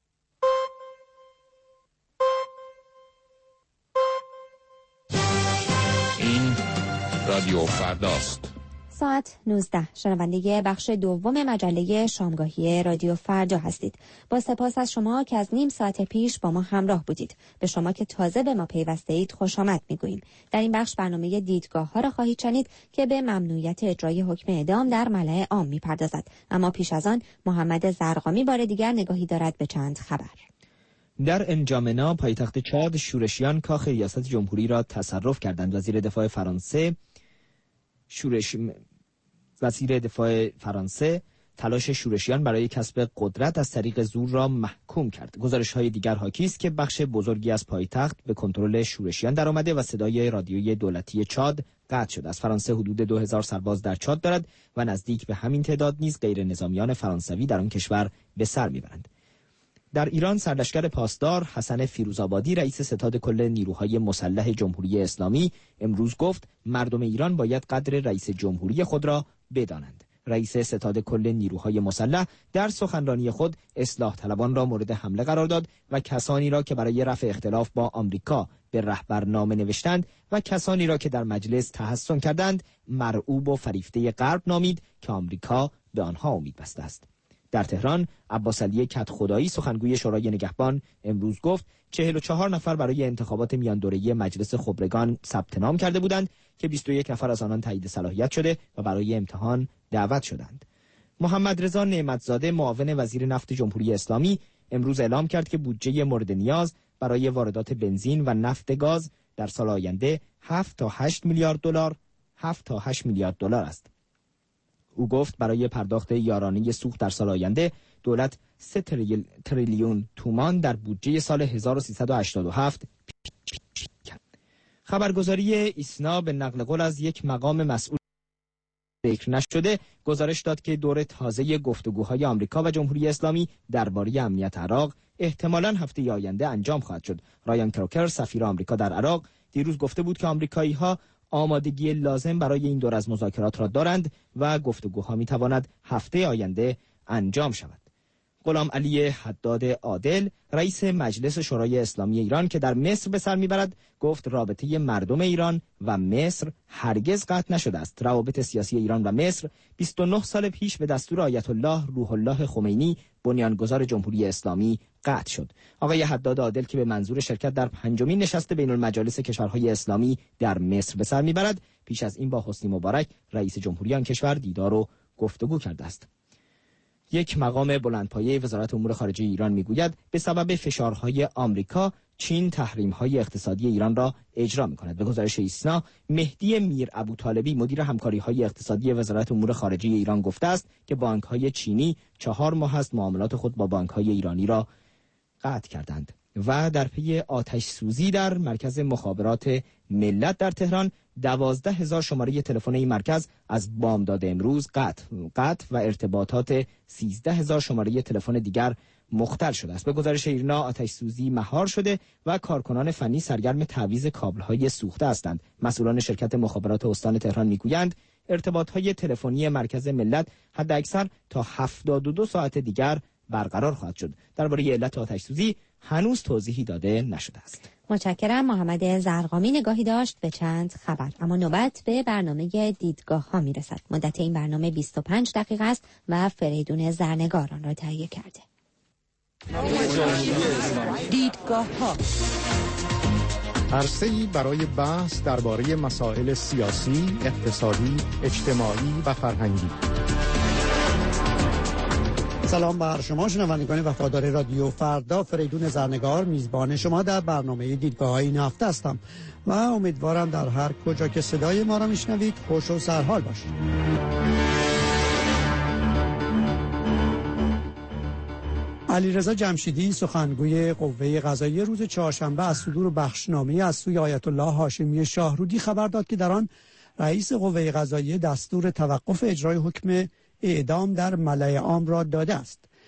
این رادیو فرداست. ساعت 19 شنونده بخش دوم مجله شامگاهی رادیو فردا هستید. با سپاس از شما که از نیم ساعت پیش با ما همراه بودید. به شما که تازه به ما پیوسته اید خوش آمد میگوییم. در این بخش برنامه دیدگاه ها را خواهید شنید که به ممنوعیت اجرای حکم اعدام در ملأ عام میپردازد. اما پیش از آن محمد زرقامی بار دیگر نگاهی دارد به چند خبر. در انجامنا پایتخت چاد شورشیان کاخ ریاست جمهوری را تصرف کردند. وزیر دفاع فرانسه تلاش شورشیان برای کسب قدرت از طریق زور را محکوم کرد. گزارش‌های دیگر حاکی است که بخش بزرگی از پایتخت به کنترل شورشیان درآمده و صدای رادیویی دولتی چاد قطع شد. از فرانسه حدود 2000 سرباز در چاد دارد و نزدیک به همین تعداد نیز غیر نظامیان فرانسوی در آن کشور به سر میبرند. در ایران سرلشکر پاسدار حسن فیروزآبادی رئیس ستاد کل نیروهای مسلح جمهوری اسلامی امروز گفت مردم ایران باید قدر رئیس جمهوری خود را بدانند. رئیس ستاد کل نیروهای مسلح در سخنرانی خود اصلاح طلبان را مورد حمله قرار داد و کسانی را که برای رفع اختلاف با آمریکا به رهبرنامه نوشتند و کسانی را که در مجلس تحسن کردند مرعوب و فریفته غرب نامید که آمریکا به آنها امید بسته است. در تهران عباسعلی کدخدایی سخنگوی شورای نگهبان امروز گفت 44 نفر برای انتخابات میان دوره‌ای مجلس خبرگان ثبت نام کرده بودند که 21 نفر از آنان تایید صلاحیت شده و برای امتحان دعوت شدند. محمد رضا نعمتزاده معاون وزیر نفت جمهوری اسلامی امروز اعلام کرد که بودجه مورد نیاز برای واردات بنزین و نفت گاز در سال آینده 7 تا 8 میلیارد دلار است. او گفت برای پرداخت یارانه سوخت در سال آینده دولت 3 تریلیون تومان در بودجه سال 1387 خبرگزاری ایسنا به نقل قول از یک مقام مسئول ذکر نشده گزارش داد که دور تازه گفتگوهای آمریکا و جمهوری اسلامی درباره امنیت عراق احتمالاً هفته آینده انجام خواهد شد. رایان کروکر سفیر آمریکا در عراق دیروز گفته بود که آمریکایی‌ها آمادگی لازم برای این دور از مذاکرات را دارند و گفتگوها می‌تواند هفته آینده انجام شود. غلام علی حداد عادل رئیس مجلس شورای اسلامی ایران که در مصر به سر میبرد گفت رابطه مردم ایران و مصر هرگز قطع نشده است. روابط سیاسی ایران و مصر 29 سال پیش به دستور آیت الله روح الله خمینی بنیانگذار جمهوری اسلامی قطع شد. آقای حداد عادل که به منظور شرکت در 5مین نشست بین المجالس کشورهای اسلامی در مصر به سر میبرد پیش از این با حسنی مبارک رئیس جمهوری آن کشور دیدار و گفتگو کرده است. یک مقام بلندپایه وزارت امور خارجه ایران میگوید به سبب فشارهای آمریکا چین تحریم‌های اقتصادی ایران را اجرا می‌کند. به گزارش ایسنا مهدی میر ابوطالبی مدیر همکاری‌های اقتصادی وزارت امور خارجه ایران گفته است که بانک‌های چینی 4 ماه است معاملات خود با بانک‌های ایرانی را قطع کردند. و در پی آتش سوزی در مرکز مخابرات ملت در تهران 12,000 شماره تلفن این مرکز از بامداد امروز قطع و ارتباطات 13,000 شماره تلفن دیگر مختل شده است. به گزارش ایرنا آتش سوزی مهار شده و کارکنان فنی سرگرم تعویض کابل‌های سوخته هستند. مسئولان شرکت مخابرات استان تهران میگویند ارتباط‌های تلفنی مرکز ملت حداکثر تا 72 ساعت دیگر برقرار خواهد شد. درباره علت آتش سوزی هنوز توضیحی داده نشده است. متشکرم. محمد زرقامی نگاهی داشت به چند خبر. اما نوبت به برنامه دیدگاه ها می رسد. مدت این برنامه 25 دقیقه است و فریدون زرنگار آن را تهیه کرده. دیدگاه ها عرصه‌ای برای بحث درباره مسائل سیاسی، اقتصادی، اجتماعی و فرهنگی. سلام بر شما شنوندگان وفادار رادیو فردا، فریدون زرنگار میزبان شما در برنامه دیدگاه‌های این هفته هستم و امیدوارم در هر کجا که صدای ما را میشنوید خوش و سرحال باشید. علیرضا جمشیدی سخنگوی قوه قضاییه روز چهارشنبه از صدور بخشنامه‌ای از سوی آیت الله هاشمی شاهرودی خبر داد که در آن رئیس قوه قضاییه دستور توقف اجرای حکم اعدام در ملأ عام را داده است.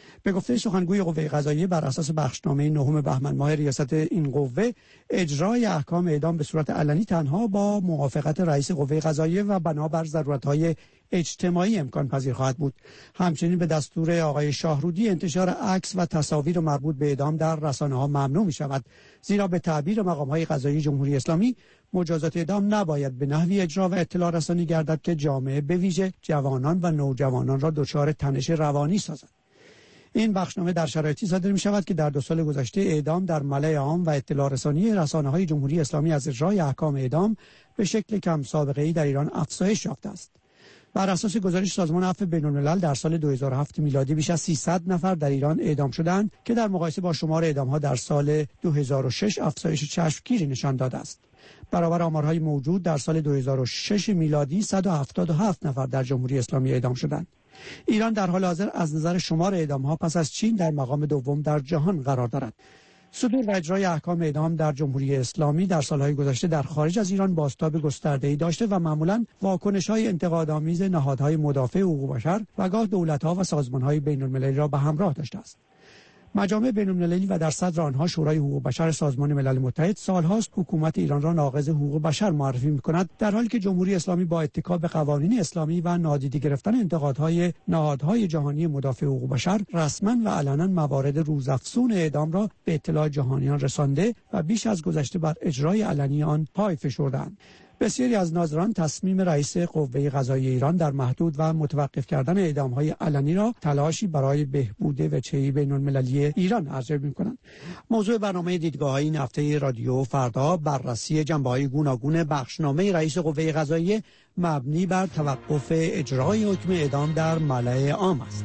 به گفته سخنگوی قوه قضاییه، بر اساس بخشنامه 9 بهمن ماه ریاست این قوه، اجرای احکام اعدام به صورت علنی تنها با موافقت رئیس قوه قضاییه و بنابر ضرورت‌های اجتماعی امکان پذیر خواهد بود. همچنین به دستور آقای شاهرودی انتشار عکس و تصاویر مربوط به اعدام در رسانه‌ها ممنوع می‌شود، زیرا به تعبیر مقام‌های قضایی جمهوری اسلامی مجازات اعدام نباید به نحوی اجرا و اطلاع رسانی گردد که جامعه به ویژه جوانان و نوجوانان را دچار تنش روانی سازد. این بخشنامه در شرایطی صادر می شود که در 2 سال گذشته اعدام در ملأ عام و اطلاع رسانی رسانه‌های جمهوری اسلامی از اجرای احکام اعدام به شکل کم سابقه‌ای در ایران افزایش یافته است. بر اساس گزارش سازمان عفو بین‌الملل در سال 2007 میلادی بیش از 300 نفر در ایران اعدام شدند که در مقایسه با شمار اعدام‌ها در سال 2006 افزایش چشمگیری نشان داده است. برابر آمارهای موجود در سال 2006 میلادی 177 نفر در جمهوری اسلامی اعدام شدند. ایران در حال حاضر از نظر شمار اعدام‌ها پس از چین در مقام دوم در جهان قرار دارد. صدور و اجرای احکام اعدام در جمهوری اسلامی در سالهای گذشته در خارج از ایران بازتاب گسترده‌ای داشته و معمولاً واکنش‌های انتقادآمیز نهادهای مدافع حقوق بشر و گاه دولت‌ها و سازمان‌های بین‌المللی را به همراه داشته است. مجامع بین‌المللی و در صدر آنها شورای حقوق بشر سازمان ملل متحد سالهاست حکومت ایران را ناقض حقوق بشر معرفی می‌کند، در حالی که جمهوری اسلامی با اتکا به قوانین اسلامی و نادیده گرفتن انتقادهای نهادهای جهانی مدافع حقوق بشر رسما و علنا موارد روزافزون اعدام را به اطلاع جهانیان رسانده و بیش از گذشته بر اجرای علنی آن پای فشرده‌اند. بسیاری از ناظران تصمیم رئیس قوه قضاییه ایران در محدود و متوقف کردن اعدام‌های علنی را تلاشی برای بهبود وجهه بین‌المللی ایران ارزیابی می‌کنند. موضوع برنامه دیدگاه‌های این هفته رادیو فردا بررسی جنبه‌های گوناگون بخشنامه رئیس قوه قضاییه مبنی بر توقف اجرای حکم اعدام در ملأ عام است.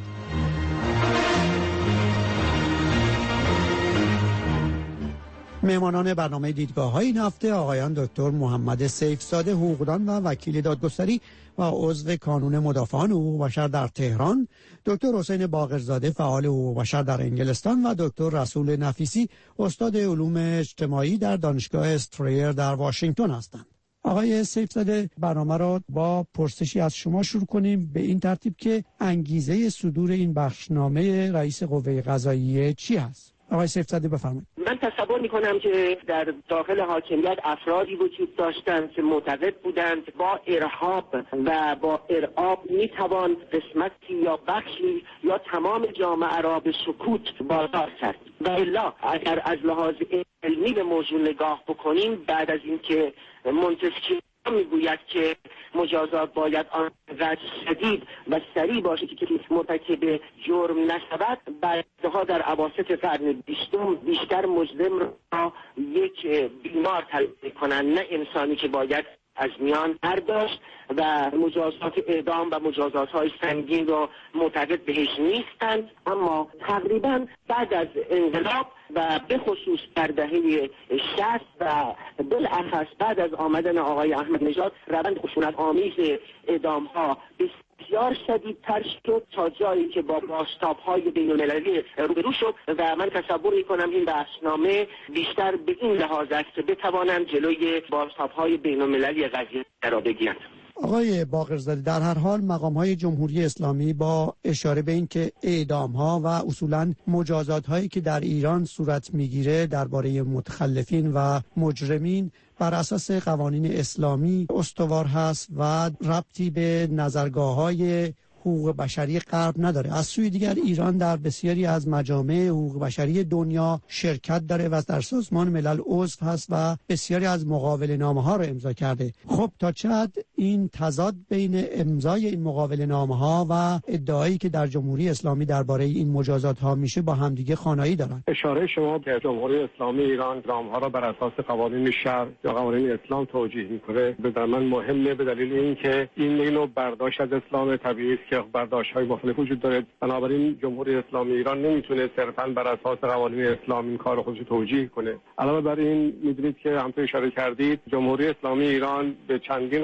مهمانان برنامه دیدگاه‌های این هفته آقایان دکتر محمد سیفزاده، حقوقدان و وکیل دادگستری و عضو کانون مدافعان حقوق بشر در تهران، دکتر حسین باقرزاده، فعال حقوق بشر در انگلستان و دکتر رسول نفیسی، استاد علوم اجتماعی در دانشگاه استریر در واشنگتن هستند. آقای سیفزاده، برنامه را با پرسشی از شما شروع کنیم به این ترتیب که انگیزه صدور این بخشنامه رئیس قوه قضاییه چی هست؟ آقای سیفزاده بفرمایید. من تصور میکنم که در داخل حاکمیت افرادی وجود داشتند که معتقد بودند با ارهاب و با ارعاب میتوان قسمتی یا بخشی یا تمام جامعه را به سکوت بازدار کرد. و الا اگر از لحاظ علمی به موضوع نگاه بکنیم، بعد از اینکه مونتسکیو میگوید که مجازات باید آنقدر شدید و سریع باشه که کسی مرتکب جرم نشود، بعدها در اواسط قرن 20 بیشتر مجرم را یک بیمار تلقی کنند، نه انسانی که باید از میان برداشت، و مجازات اعدام و مجازات های سنگین را معتقد بهش نیستند. اما تقریبا بعد از انقلاب و به خصوص در دهه 60 و بالاخص بعد از آمدن آقای احمد نژاد، روند خشونت آمیز اعدام ها بسیار شدیدتر شد تا جایی که با بازتاب های بین‌المللی روبرو شد و من تصور میکنم این بخشنامه بیشتر به این لحاظ است که بتوانند جلوی بازتاب های بین‌المللی قضیه را بگیرند. آقای باقرزاده، در هر حال مقام‌های جمهوری اسلامی با اشاره به این که اعدام‌ها و اصولاً مجازات‌هایی که در ایران صورت می‌گیره درباره متخلفین و مجرمین بر اساس قوانین اسلامی استوار هست و ربطی به نظرگاه‌های حقوق بشری غرب نداره. از سوی دیگر ایران در بسیاری از مجامع حقوق بشری دنیا شرکت داره و در سازمان ملل عضو هست و بسیاری از مقاوله‌نامه‌ها رو امضا کرده. خب تا چه حد این تضاد بین امضای این مقاوله‌نامه‌ها و ادعایی که در جمهوری اسلامی درباره این مجازات‌ها میشه با همدیگه خانایی دارن؟ اشاره شما به جمهوری اسلامی ایران اقدام‌ها را بر اساس قوانین شرع یا قوانین اسلام توجیه می‌کنه. به نظر من مهمه به دلیل اینکه این نوع برداشت از اسلام طبیعی که برداشت‌های مختلف وجود داره. بنابراین جمهوری اسلامی ایران نمیتونه صرفاً بر اساس قوانین اسلام این کار خودش توجیه کنه. علاوه بر این می‌دونید که همونطور اشاره کردید جمهوری اسلامی ایران به چندین قرارداد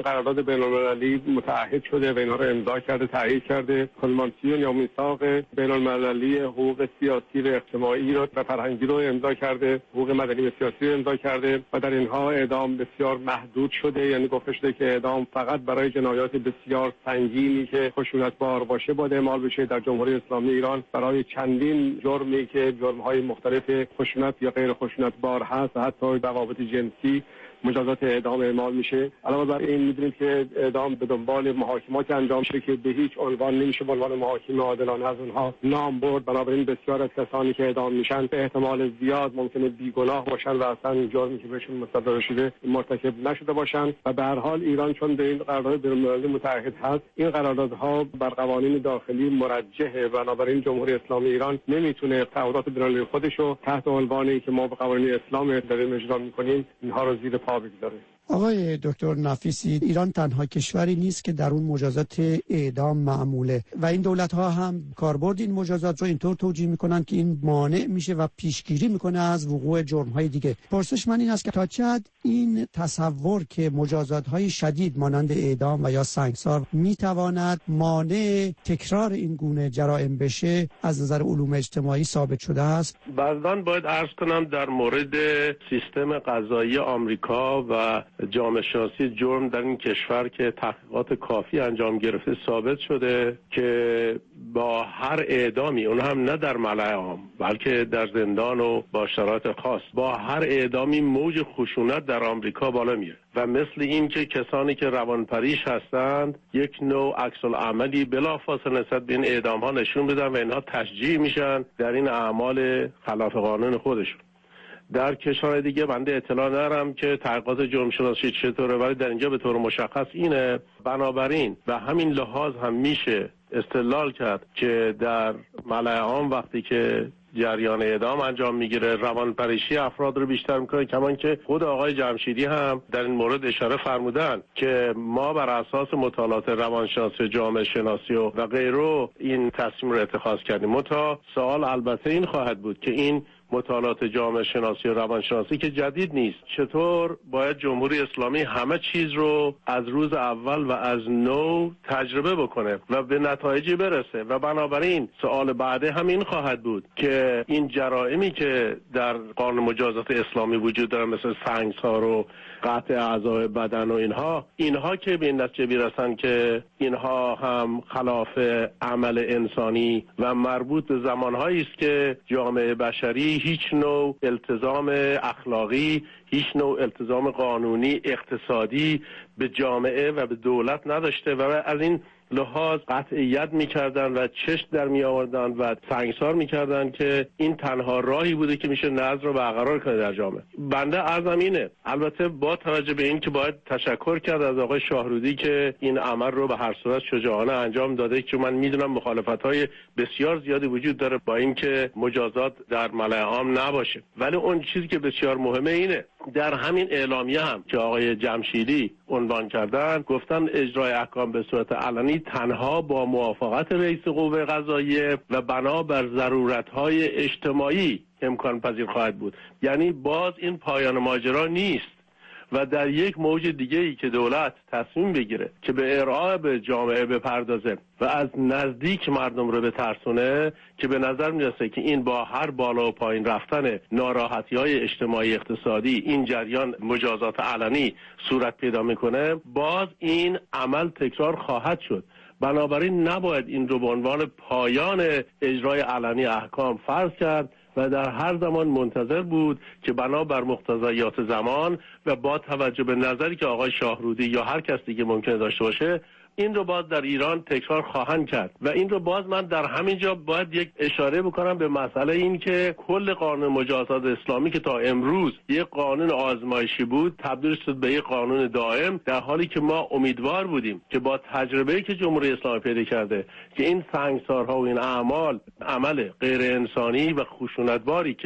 بین‌المللی متعهد شده و اینها رو امضا کرده، تایید کرده. کنوانسیون یا میثاق بین‌المللی حقوق سیاسی و اجتماعی رو و فرهنگی رو امضا کرده، حقوق مدنی و سیاسی رو امضا کرده و در اینها اعدام بسیار محدود شده. یعنی گفته شده که اعدام فقط برای جنایات بسیار سنگینی که خشونتبار باشه باید اعمال بشه. در جمهوری اسلامی ایران برای چندین جرمی که جرم‌های مختلف خشونت یا غیر خشونتبار هست، حتی روابط جنسی، مجازات اعدام اعمال میشه. علاوه بر این می‌دونید که اعدام به دنبال محاکمات انجام میشه که به هیچ عنوان نمیشه به عنوان محاکمه عادلانه از اونها نام برد. بنابراین بسیار از کسانی که اعدام میشن به احتمال زیاد ممکنه بیگناه باشن و اصلا جرمی که بهشون مصدر شده مرتکب نشده باشن. و به هر حال ایران چون به این قرارداد بین‌المللی متعهد هست، این قراردادها بر قوانین داخلی مرجحه. بنابراین جمهوری اسلامی ایران نمیتونه تعهدات بین‌المللی خودش رو تحت عنوانی که ما به قوانین اسلام داریم اجرا می‌کنیم اینها رو زیر پا بگذاره. آقای دکتر نفیسی، ایران تنها کشوری نیست که در اون مجازات اعدام معموله و این دولت ها هم کاربرد این مجازات رو اینطور توجیه میکنن که این مانع میشه و پیشگیری میکنه از وقوع جرم های دیگه. پرسش من این است که تا چه حد این تصور که مجازات های شدید مانند اعدام و یا سنگسار میتواند مانع تکرار این گونه جرائم بشه از نظر علوم اجتماعی ثابت شده است؟ بعضاً باید عرض کنم در مورد سیستم قضایی آمریکا و جامعه شناسی جرم در این کشور که تحقیقات کافی انجام گرفته ثابت شده که با هر اعدامی، اون هم نه در ملأ عام بلکه در زندان و با شرایط خاص، با هر اعدامی موج خشونت در آمریکا بالا میره و مثل این که کسانی که روانپریش هستند یک نوع عکس العملی بلافاصله نسبت به این اعدام ها نشون بدن و اینها تشجیع میشن در این اعمال خلاف قانون خودشون. در کشورهای دیگه بنده اطلاع ندارم که تحقیقات جرم شناسی چطوره، ولی در اینجا به طور مشخص اینه. بنابراین به همین لحاظ هم میشه استدلال کرد که در ملأ عام وقتی که جریان اعدام انجام میگیره روانپریشی افراد رو بیشتر میکنه، کمان که خود آقای جمشیدی هم در این مورد اشاره فرمودن که ما بر اساس مطالعات روانشناسی، جامعه شناسی و غیره این تصمیم رو اتخاذ کردیم. متا سوال البته این خواهد بود که این مطالعات جامعه شناسی و روانشناسی که جدید نیست، چطور باید جمهوری اسلامی همه چیز رو از روز اول و از نو تجربه بکنه و به نتایجی برسه؟ و بنابراین سوال بعده همین خواهد بود که این جرائمی که در قانون مجازات اسلامی وجود داره مثل سنگسار و قطع اعضای بدن و اینها که به این نتیجه برسن که اینها هم خلاف عمل انسانی و مربوط به زمانهایی است که جامعه بشری هیچ نوع التزام اخلاقی، هیچ نوع التزام قانونی اقتصادی به جامعه و به دولت نداشته و از این لحاظ قطعیت میکردن و چشم در می آوردن و سنگسار میکردن که این تنها راهی بوده که میشه نظم رو برقرار کنه در جامعه. بنده عرضم اینه، البته با توجه به این که باید تشکر کرد از آقای شاهرودی که این عمل رو به هر صورت شجاعانه انجام داده، که من میدونم مخالفت‌های بسیار زیادی وجود داره با اینکه مجازات در ملأ عام نباشه، ولی اون چیزی که بسیار مهمه اینه در همین اعلامیه هم که آقای جمشیدی عنوان کردن، گفتن اجرای احکام به صورت علنی تنها با موافقت رئیس قوه قضاییه و بنا بر ضرورت‌های اجتماعی امکان پذیر خواهد بود. یعنی باز این پایان ماجرا نیست و در یک موج دیگه ای که دولت تصمیم بگیره که به ارعاب به جامعه بپردازه و از نزدیک مردم رو بترسونه، که به نظر میرسه که این با هر بالا و پایین رفتن ناراحتی‌های اجتماعی اقتصادی این جریان مجازات علنی صورت پیدا میکنه، باز این عمل تکرار خواهد شد. بنابراین نباید این رو به عنوان پایان اجرای علنی احکام فرض کرد و در هر زمان منتظر بود که بنا بر مقتضیات زمان و با توجه به نظری که آقای شاهرودی یا هر کس دیگه ممکنه داشته باشه این رو باز در ایران تکرار خواهند کرد. و این رو باز من در همین جا باید یک اشاره بکنم به مسئله این که کل قانون مجازات اسلامی که تا امروز یک قانون آزمایشی بود تبدیل شد به یک قانون دائم، در حالی که ما امیدوار بودیم که با تجربه‌ای که جمهوری اسلامی پیدا کرده که این سنگسارها و این اعمال عمل غیر انسانی و خشونتباری که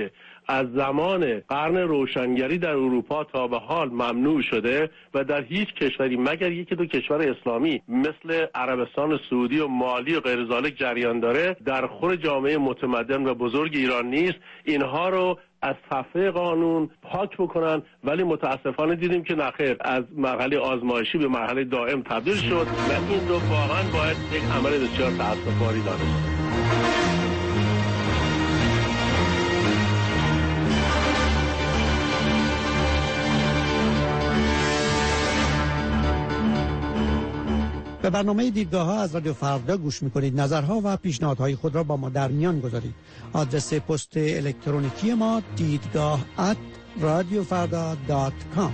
از زمان قرن روشنگری در اروپا تا به حال ممنوع شده و در هیچ کشوری مگر یکی دو کشور اسلامی مثل عربستان سعودی و مالی و غیر ذالک جریان داره در خور جامعه متمدن و بزرگ ایران نیست. اینها رو از صفحه قانون پاک بکنن، ولی متاسفانه دیدیم که نخیر، از مرحله آزمایشی به مرحله دائم تبدیل شد و این رو واقعا باید یک عمل بسیار تأسف‌باری دانست. به برنامه دیدگاه‌ها از رادیو فردا گوش می‌کنید. نظرها و پیشنهادهای خود را با ما در میان گذارید. آدرس پست الکترونیکی ما دیدگاه@radiofarda.com.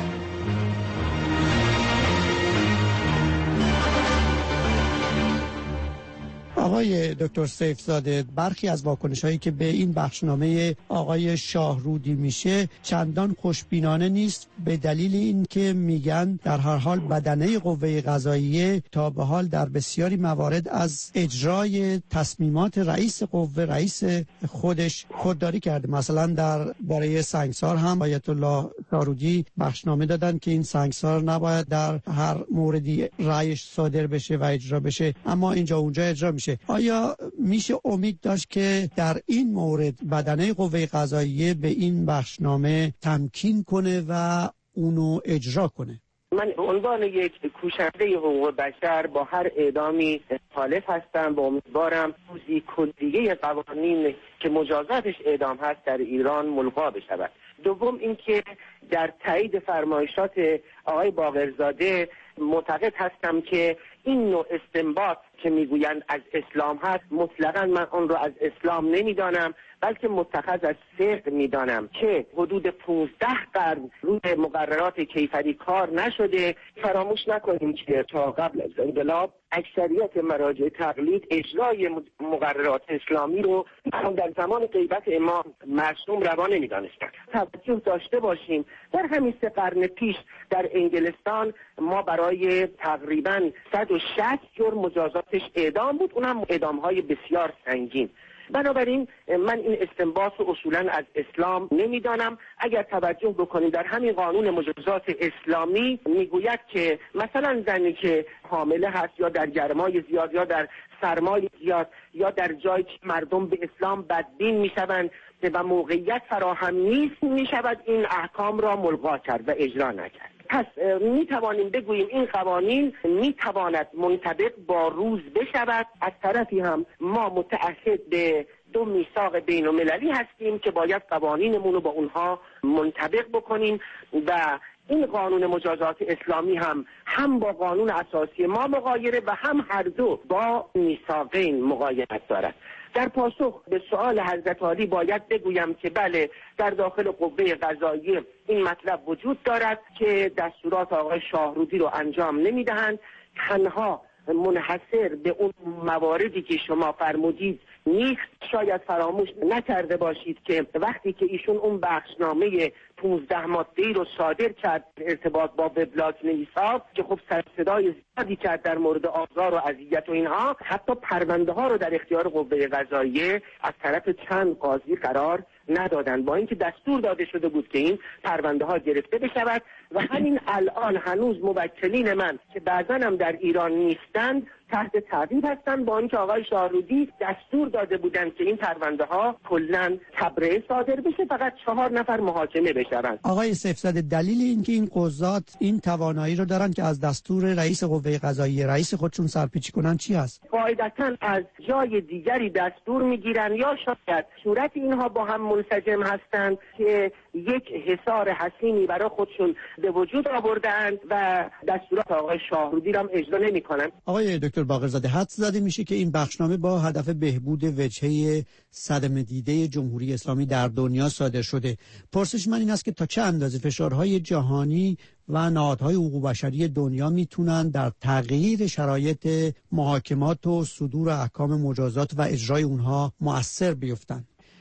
آقای دکتر سیفزاده، برخی از واکنش‌هایی که به این بخشنامه آقای شاهرودی میشه چندان خوشبینانه نیست، به دلیل اینکه میگن در هر حال بدنه قوه قضاییه تا به حال در بسیاری موارد از اجرای تصمیمات رئیس قوه، رئیس خودش خودداری کرده. مثلا در باره سنگسار هم آیت الله شاهرودی بخشنامه دادن که این سنگسار نباید در هر موردی رأیش صادر بشه و اجرا بشه، اما اینجا اونجا اجرا میشه. آیا میشه امید داشت که در این مورد بدنه قوه قضاییه به این بخشنامه تمکین کنه و اونو اجرا کنه؟ من عنوان یک کوشنده حقوق بشر با هر اعدامی مخالف هستم و امیدوارم توضیح کلیه قوانین که مجازاتش اعدام هست در ایران ملغا بشود. دوم اینکه در تایید فرمایشات آقای باقرزاده معتقد هستم که این نوع استنباط که میگویند از اسلام هست، مطلقاً من اون رو از اسلام نمیدانم، بلکه متخذ از فقه میدانم که حدود 15 قرن روی مقررات کیفری کار نشده. فراموش نکنیم که تا قبل از انقلاب اکثریت مراجع تقلید اجرای مقررات اسلامی رو در زمان غیبت امام معصوم روا نمی‌دانستند. توجه داشته باشیم در همین 3 قرن پیش در انگلستان ما برای تقریباً 160 جرم مجازاتش اعدام بود، اونم اعدام‌های بسیار سنگین. بنابراین من این استنباط رو اصولا از اسلام نمیدانم. اگر توجه بکنید در همین قانون مجازات اسلامی میگوید که مثلا زنی که حامله هست یا در گرمای زیاد یا در سرمای زیاد یا در جایی که مردم به اسلام بدبین میشوند و موقعیت فراهم نیست، میشود این احکام را ملغا کرد و اجرا نکرد. پس می توانیم بگوییم این قوانین می تواند منطبق با روز بشود. از طرفی هم ما متعهد به 2 میثاق بین المللی هستیم که باید قوانینمون رو با اونها منطبق بکنیم و این قانون مجازات اسلامی هم با قانون اساسی ما مغایره و هم هر دو با میثاقین مغایرت دارد. در پاسخ به سؤال حضرت عالی باید بگویم که بله، در داخل قوه قضاییه این مطلب وجود دارد که دستورات آقای شاهرودی رو انجام نمیدهند. تنها منحصر به اون مواردی که شما فرمودید نیست. شاید فراموش نکرده باشید که وقتی که ایشون اون بخشنامه 15 ماده‌ای رو صادر کرد ارتباط با وبلاگ نویسا که خب سر صدای زیادی کرد در مورد آزار و اذیت و اینها، حتی پرونده ها رو در اختیار قوه قضاییه از طرف چند قاضی قرار ندادن، با اینکه دستور داده شده بود که این پرونده ها گرفته بشود. و همین الان هنوز موکلین من که بعضا هم در ایران نیستند تحت تعقیب هستند، با اینکه آقای شاهرودی دستور داده بودند که این پرونده ها کلاً تبرئه صادر بشه، فقط 4 نفر محاکمه بشوند. آقای سیفزاده، دلیل اینکه این قضات این توانایی رو دارن که از دستور رئیس قوه قضاییه رئیس خودشون سرپیچی کنن چی هست؟ قاعدتاً از جای دیگری دستور میگیرن یا شاید صورت اینها با هم منسجم هستند که یک حصار حسینی برای خودشون به وجود آوردند و دستورات آقای شاهرودی را هم اجرا نمی‌کنند. آقای دکتر باقرزاده، حدس زده میشه که این بخشنامه با هدف بهبود وجهه صدمه دیده جمهوری اسلامی در دنیا صادر شده. پرسش من این است که تا چه اندازه فشارهای جهانی و نهادهای حقوق بشری دنیا میتونن در تغییر شرایط محاکمات و صدور احکام مجازات و اجرای اونها مؤثر بیفتن؟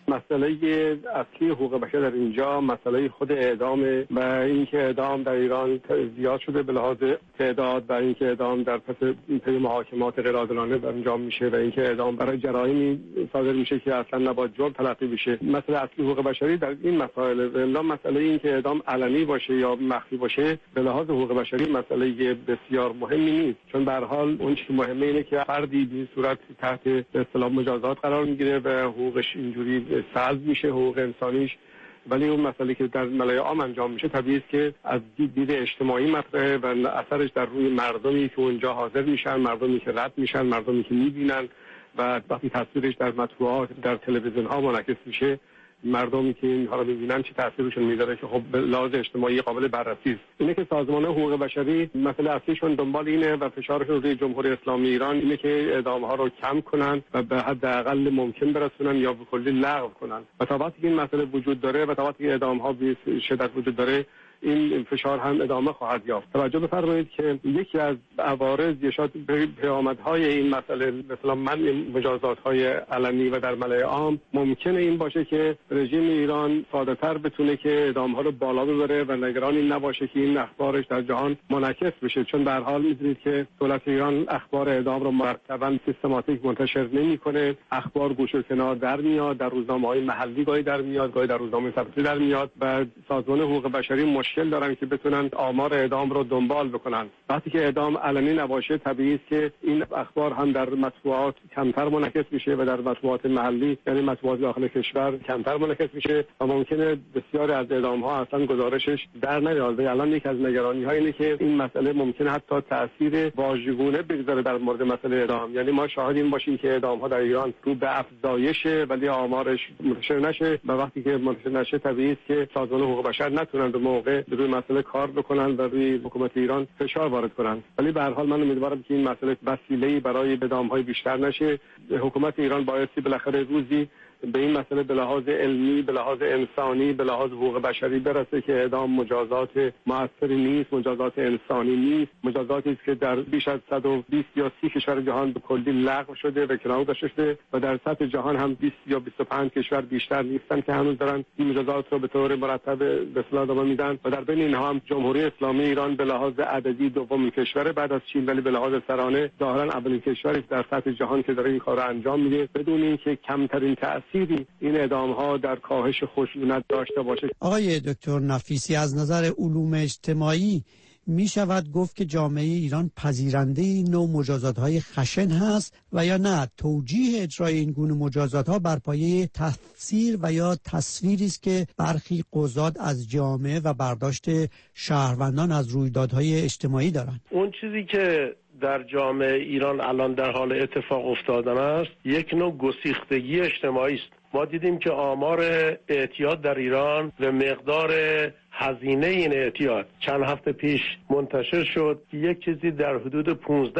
مسئله اصلی حقوق بشر در اینجا مسئله خود اعدام و اینکه اعدام در ایران زیاد شده به لحاظ تعداد و اینکه اعدام در پس محاکمات غیر عادلانه انجام میشه و اینکه اعدام برای جرایمی صادر میشه که اصلا نباید جرم تلقی بشه. مسئله اصلی حقوق بشری در این مسائل الا مسئله اینکه اعدام علنی باشه یا مخفی باشه به لحاظ حقوق بشری مسئله بسیار مهمی نیست، چون به هر حال اون چیز مهمه اینه که فردی به صورت تحت به اصطلاح مجازات قرار میگیره و حقوقش اینجوری سلب میشه، حقوق انسانیش. ولی اون مسئله که در ملای عام انجام میشه طبیعیه که از دید اجتماعی مطرحه و اثرش در روی مردمی که اونجا حاضر میشن، مردمی که رد میشن، مردمی که میبینن و وقتی تصویرش در مطبوعات در تلویزیون ها منعکس میشه، مردمی که اینها رو می‌بینن چه تاثیرشون میذاره که خب به لحاظ اجتماعی قابل بررسی است. اینه که سازمان حقوق بشری مسئله اصلیشون دنبال اینه و فشارشون روی جمهوری اسلامی ایران اینه که اعدام‌ها رو کم کنن و به حداقل ممکن برسونن یا به کلی لغو کنن. و تا وقتی که این مسئله وجود داره و تا وقتی که اعدام‌ها به شدت وجود داره، این فشار هم ادامه خواهد یافت. توجه بفرمایید که یکی از عوارض یا شاید پیامدهای این مسئله مثلا منع مجازات‌های علنی و در ملأ عام ممکنه این باشه که رژیم ایران ساده‌تر بتونه که اعدام‌ها رو بالا ببره و نگران این نباشه که این اخبارش در جهان منعکس بشه، چون به هر حال می‌دونید که دولت ایران اخبار اعدام رو مرتباً سیستماتیک منتشر نمی‌کنه. اخبار گوش و کنار در میاد، در روزنامه‌های محلی گاهی در میاد، گاهی در روزنامه سبزی در میاد و سازمان حقوق بشری مشکل دارن که بتونن آمار اعدام رو دنبال بکنن. وقتی که اعدام علنی نباشه طبیعیه است که این اخبار هم در مطبوعات کمتر منعکس میشه و در مطبوعات محلی یعنی مطبوعات داخل کشور کمتر منعکس میشه و ممکنه بسیاری از اعدام ها اصلا گزارشش در نیاد. الان یکی از نگرانی ها اینه که این مسئله ممکنه حتی تاثیر واژگونه بگذاره در مورد مسئله اعدام، یعنی ما شاهد این باشیم که اعدام ها در ایران رو به افزایشه ولی آمارش منتشر نشه و وقتی که منتشر نشه طبیعیه است که سازمان حقوق بشر نتونن به موقع روی مسئله کار بکنن و روی حکومت ایران فشار وارد کنن. ولی به هر حال من امیدوارم که این مسئله وسیله‌ای برای اعدام‌های بیشتر نشه. حکومت ایران بایستی بالاخره روزی به این مسئله به لحاظ علمی، به لحاظ انسانی، به لحاظ حقوق بشری برسه که اعدام مجازات موثری نیست، مجازات انسانی نیست، مجازاتی است که در بیش از 120 یا 30 کشور جهان به کلی لغو شده و کنار گذاشته شده و در سطح جهان هم 20 یا 25 کشور بیشتر نیستن که هنوز دارن این مجازات رو به طور مرتب به اصطلاح ادامه میدن و در بین اینها هم جمهوری اسلامی ایران به لحاظ عددی دومین کشور بعد از چین، ولی به لحاظ سرانه ظاهرا اولین کشوری در سطح جهان که داره این کارو انجام میده بدون اینکه کمترین این اعدام‌ها در کاهش خشونت داشته باشه. آقای دکتر نفیسی، از نظر علوم اجتماعی می شود گفت که جامعه ایران پذیرنده این نوع مجازات‌های خشن هست و یا نه توجیه اجرای این گونه مجازات‌ها بر پایه تفسیر و یا تصویری است که برخی قضات از جامعه و برداشت شهروندان از رویدادهای اجتماعی دارند؟ اون چیزی که در جامعه ایران الان در حال اتفاق افتادن است یک نوع گسیختگی اجتماعی است. ما دیدیم که آمار اعتیاد در ایران و مقدار هزینه این اعتیاد چند هفته پیش منتشر شد که یک چیزی در حدود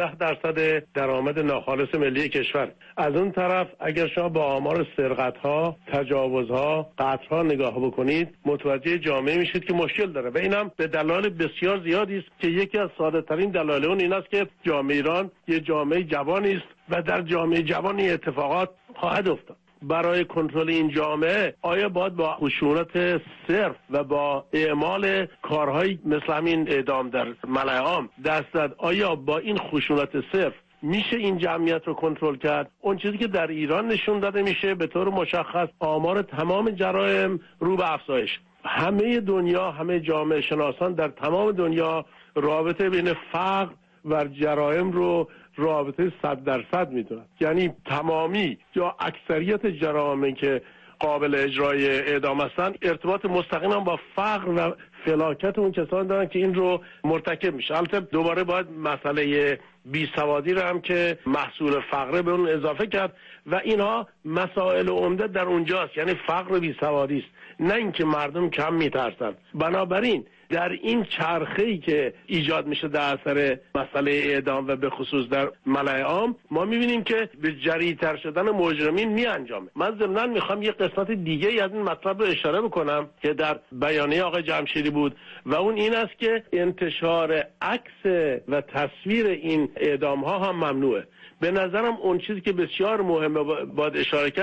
15% درآمد ناخالص ملی کشور. از اون طرف اگر شما با آمار سرقت‌ها، تجاوزها، قتل‌ها نگاه بکنید متوجه جامعه میشید که مشکل داره و اینم به دلایل بسیار زیادی است که یکی از ساده‌ترین دلایل اون این است که جامعه ایران یک جامعه جوانی است و در جامعه جوانی اتفاقات خواهد افتاد. برای کنترل این جامعه آیا باید با خشونت صرف و با اعمال کارهایی مثل همین اعدام در ملأ عام دست داد؟ آیا با این خشونت صرف میشه این جمعیت رو کنترل کرد؟ اون چیزی که در ایران نشون داده میشه به طور مشخص آمار تمام جرایم رو به افزایش. همه دنیا، همه جامعه شناسان در تمام دنیا رابطه بین فقر و جرایم رو رابطه 100% میدونن. یعنی تمامی یا اکثریت جرائمی که قابل اجرای اعدام هستن ارتباط مستقیم هم با فقر و فلاکت اون کسان دارن که این رو مرتکب میشه. البته دوباره باید مسئله بیسوادی رو هم که محصول فقره به اون اضافه کرد و اینها مسائل عمده در اونجاست، یعنی فقر و بیسوادی است، نه اینکه مردم کم میترسن. بنابراین در این چرخه‌ای که ایجاد میشه در اثر مسئله اعدام و به خصوص در ملأ عام ما میبینیم که به جری‌تر شدن مجرمین میانجامه. من ضمناً میخوام یه قسمت دیگه از این مطلب رو اشاره بکنم که در بیانیه آقای جمشیدی بود و اون این است که انتشار عکس و تصویر این اعدام ها هم ممنوعه. به نظرم اون چیزی که بسیار مهمه باید اشاره کرد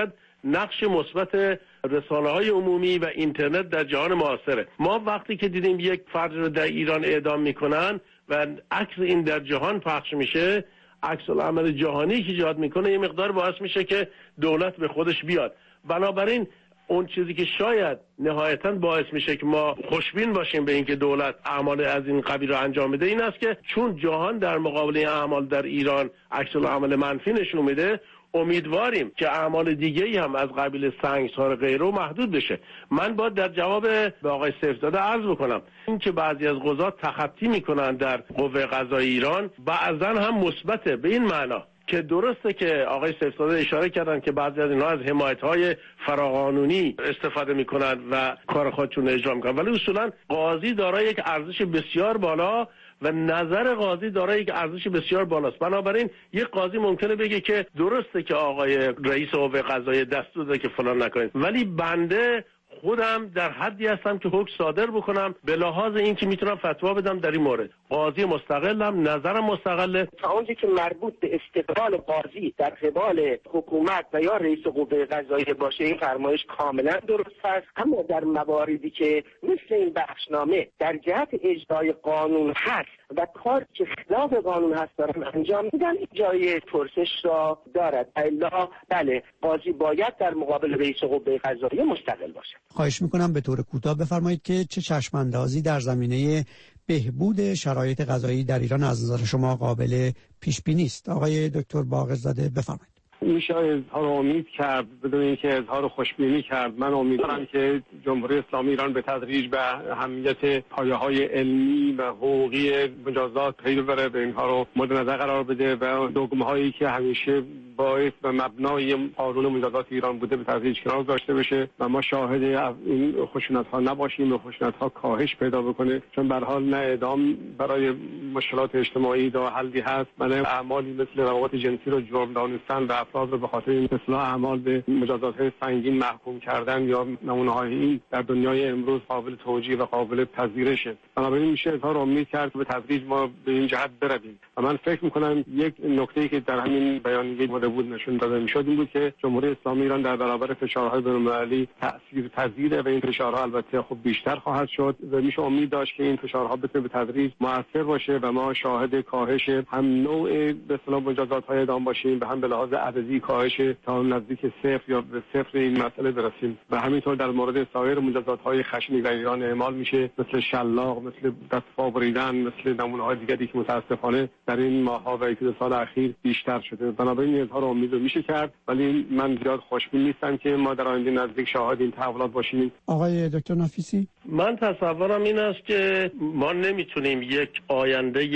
نقش مثبت رسانه‌های عمومی و اینترنت در جهان معاصره. ما وقتی که دیدیم یک فرد رو در ایران اعدام میکنن و عکس این در جهان پخش میشه، عکس العمل جهانی که ایجاد میکنه، یه مقدار باعث میشه که دولت به خودش بیاد. بنابراین اون چیزی که شاید نهایتاً باعث میشه که ما خوشبین باشیم به اینکه دولت اعمال از این قبیل رو انجام بده این است که چون جهان در مقابل اعمال در ایران عکس العمل منفی نشون میده، امیدواریم که اعمال دیگه‌ای هم از قبیل سنگسار غیره محدود بشه. من باید در جواب به آقای سیفزاده عرض بکنم این که بعضی از قضات تخطی میکنن در قوه قضایی ایران بعضا هم مثبته، به این معنا که درسته که آقای سیفزاده اشاره کردن که بعضی از اینها از حمایت‌های فراقانونی استفاده میکنن و کار خودشون اجرا میکنن، ولی اصولا قاضی دارای یک ارزش بسیار بالا و نظر قاضی دارای یک ارزش بسیار بالاست. بنابراین یک قاضی ممکنه بگه که درسته که آقای رئیس قوه قضاییه دستور داده که فلان نکنید، ولی بنده خودم در حدی هستم که حکم صادر بکنم به لحاظ این که میتونم فتوا بدم در این مورد. قاضی مستقلم، نظرم مستقله. تا اونجایی که مربوط به استقلال قاضی در قبال حکومت و یا رئیس قوه قضاییه باشه، این فرمایش کاملا درست است. اما در مواردی که مثل این بخشنامه در جهت اجرای قانون هست و کار که خلاف قانون هست دارن انجام میدن، این جای پرسش را دارد. الا بله، قاضی باید در مقابل رئیس قوه قضاییه مستقل باشه. خواهش میکنم به طور کوتاه بفرمایید که چه چشم‌اندازی در زمینه بهبود شرایط قضایی در ایران از نظر شما قابل پیش بینی است؟ آقای دکتر باقرزاده بفرمایید. میشه اظهار امید کرد بدون اینکه اظهار خوشبینی کرد. من امیدوارم که جمهوری اسلامی ایران به تدریج به اهمیت پایه‌های علمی و حقوقی مجازات پی ببره، به اینها رو مورد نظر قرار بده و دگمه‌هایی که همیشه باعث و مبنای قانون مجازات ایران بوده به تدریج کنار گذاشته بشه و ما شاهد این خشونت‌ها نباشیم و خشونت‌ها کاهش پیدا بکنه، چون به هر حال نه اعدام برای مشکلات اجتماعی دا حلی هست، نه اعمالی مثل روابط جنسی رو جرم دانستن و افراد رو به خاطر این اصلاح اعمال به مجازات‌های سنگین محکوم کردن یا نمونه‌های این در دنیای امروز قابل توجیه و قابل پذیرشه. بنابراین میشه اظهار امید کرد که به تدریج ما به این جهت برویم و من فکر می‌کنم یک نکته‌ای که در همین بیانیه بود نشون داده میشد این بود که جمهوری اسلامی ایران در برابر فشارهای بین‌المللی تاثیرپذیره و این فشارها البته خب بیشتر خواهد شد و میشه امید داشت که این فشارها بتونه به تدریج موثر باشه و ما شاهد کاهش هم نوع به اصطلاح مجازات‌های اعدام باشیم و هم به لحاظ عددی کاهش تا نزدیک صفر یا به صفر این مسئله برسیم. و همینطور در مورد سایر مجازات‌های خشنی در ایران اعمال میشه، مثل شلاق، مثل دست‌پا بریدن، مثل نمونه‌های دیگری که متأسفانه در این ماه‌ها و یک دو سال اخیر بیشتر شده. بنابراین اظهار امید میشه کرد، ولی من زیاد خوشبین نیستم که ما در آینده نزدیک شاهد این تحولات باشیم. آقای دکتر نفیسی، من تصورم این است که ما نمیتونیم یک آینده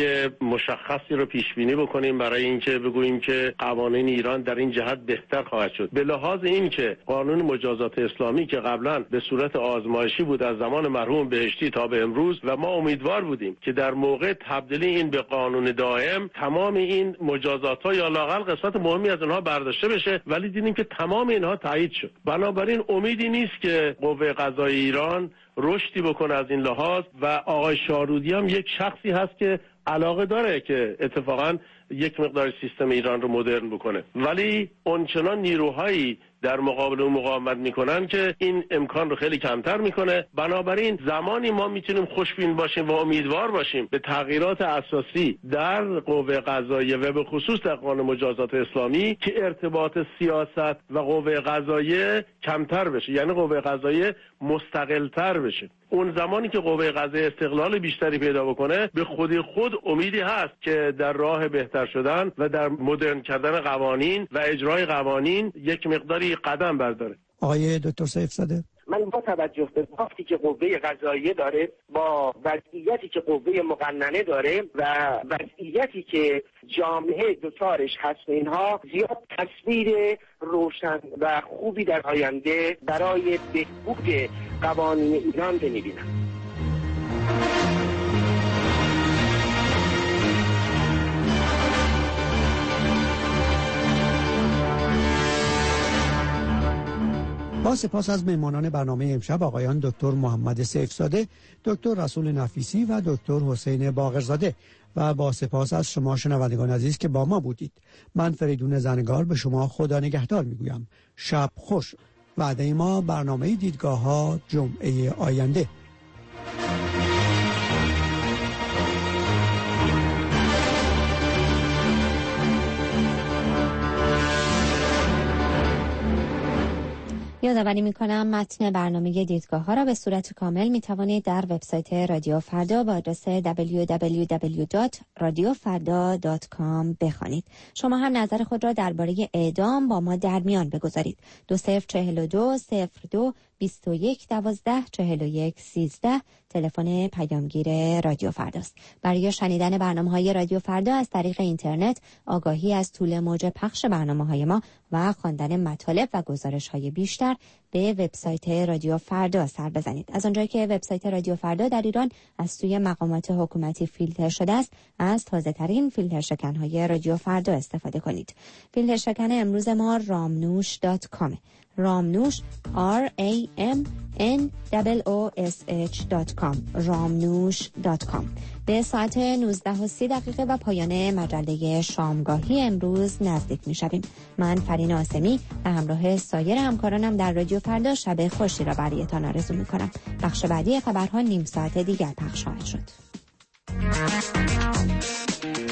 مشخصی رو پیش بینی بکنیم برای اینکه بگوییم که قوانین ایران در این جهت بهتر خواهد شد. به لحاظ اینکه قانون مجازات اسلامی که قبلا به صورت آزمایشی بود از زمان مرحوم بهشتی تا به امروز و ما امیدوار بودیم که در موقع تبدیلی این به قانون دائم تمام این مجازات‌ها یا لااقل قسمت مهمی از اونها برداشته بشه، ولی دیدیم که تمام اینها تایید شد. بنابراین امیدی نیست که قوه قضاییه ایران رشدی بکنه از این لحاظ و آقای شارودی هم یک شخصی هست که علاقه داره که اتفاقا یک مقدار سیستم ایران رو مدرن بکنه، ولی اونچنان نیروهایی در مقابل اون مقاومت میکنن که این امکان رو خیلی کمتر میکنه. بنابراین زمانی ما میتونیم خوشبین باشیم و امیدوار باشیم به تغییرات اساسی در قوه قضاییه و به خصوص در قانون مجازات اسلامی که ارتباط سیاست و قوه قضاییه کمتر بشه، یعنی قوه قضاییه مستقل‌تر بشه. اون زمانی که قوه قضاییه استقلال بیشتری پیدا بکنه، به خود امیدی هست که در راه بهتر شدن و در مدرن کردن قوانین و اجرای قوانین یک مقداری قدم برداره. آقای دکتر سیفزاده، من با توجه به وقتی که قوه قضاییه داره، با وضعیتی که قوه مقننه داره و وضعیتی که جامعه دوچارش هست، اینها زیاد تصویر روشن و خوبی در آینده برای بهبود قوانین ایران نمی‌بینم. با سپاس از مهمانان برنامه امشب آقایان دکتر محمد سیفزاده، دکتر رسول نفیسی و دکتر حسین باقرزاده و با سپاس از شما شنوندگان عزیز که با ما بودید. من فریدون زرنگار به شما خدا نگهدار میگویم. شب خوش. وعده ما برنامه دیدگاه ها جمعه آینده. یادآوری می‌کنم متن برنامه دیدگاه ها را به صورت کامل می توانید در وبسایت رادیو فردا با آدرس www.radiofarda.com بخوانید. شما هم نظر خود را درباره اعدام با ما در میان بگذارید. 2042 02 21 12 41 13 تلفن پیامگیر رادیو فرداست. برای شنیدن برنامه‌های رادیو فردا از طریق اینترنت، آگاهی از طول موج پخش برنامه‌های ما و خواندن مطالب و گزارش‌های بیشتر به وبسایت رادیو فردا سر بزنید. از آنجایی که وبسایت رادیو فردا در ایران از سوی مقامات حکومتی فیلتر شده است، از تازه‌ترین فیلتر شکن‌های رادیو فردا استفاده کنید. فیلتر شکن امروز ما ramnush.com. رامنوش RAMNOSH.com ramnush.com. به ساعت 19:30 و پایان مجله شامگاهی امروز نزدیک می‌شویم. من فرین آسمی به همراه سایر همکارانم در رادیو فردا شب خوشی را برایتان آرزو می‌کنم. بخش بعدی خبرها نیم ساعت دیگر پخش خواهد شد.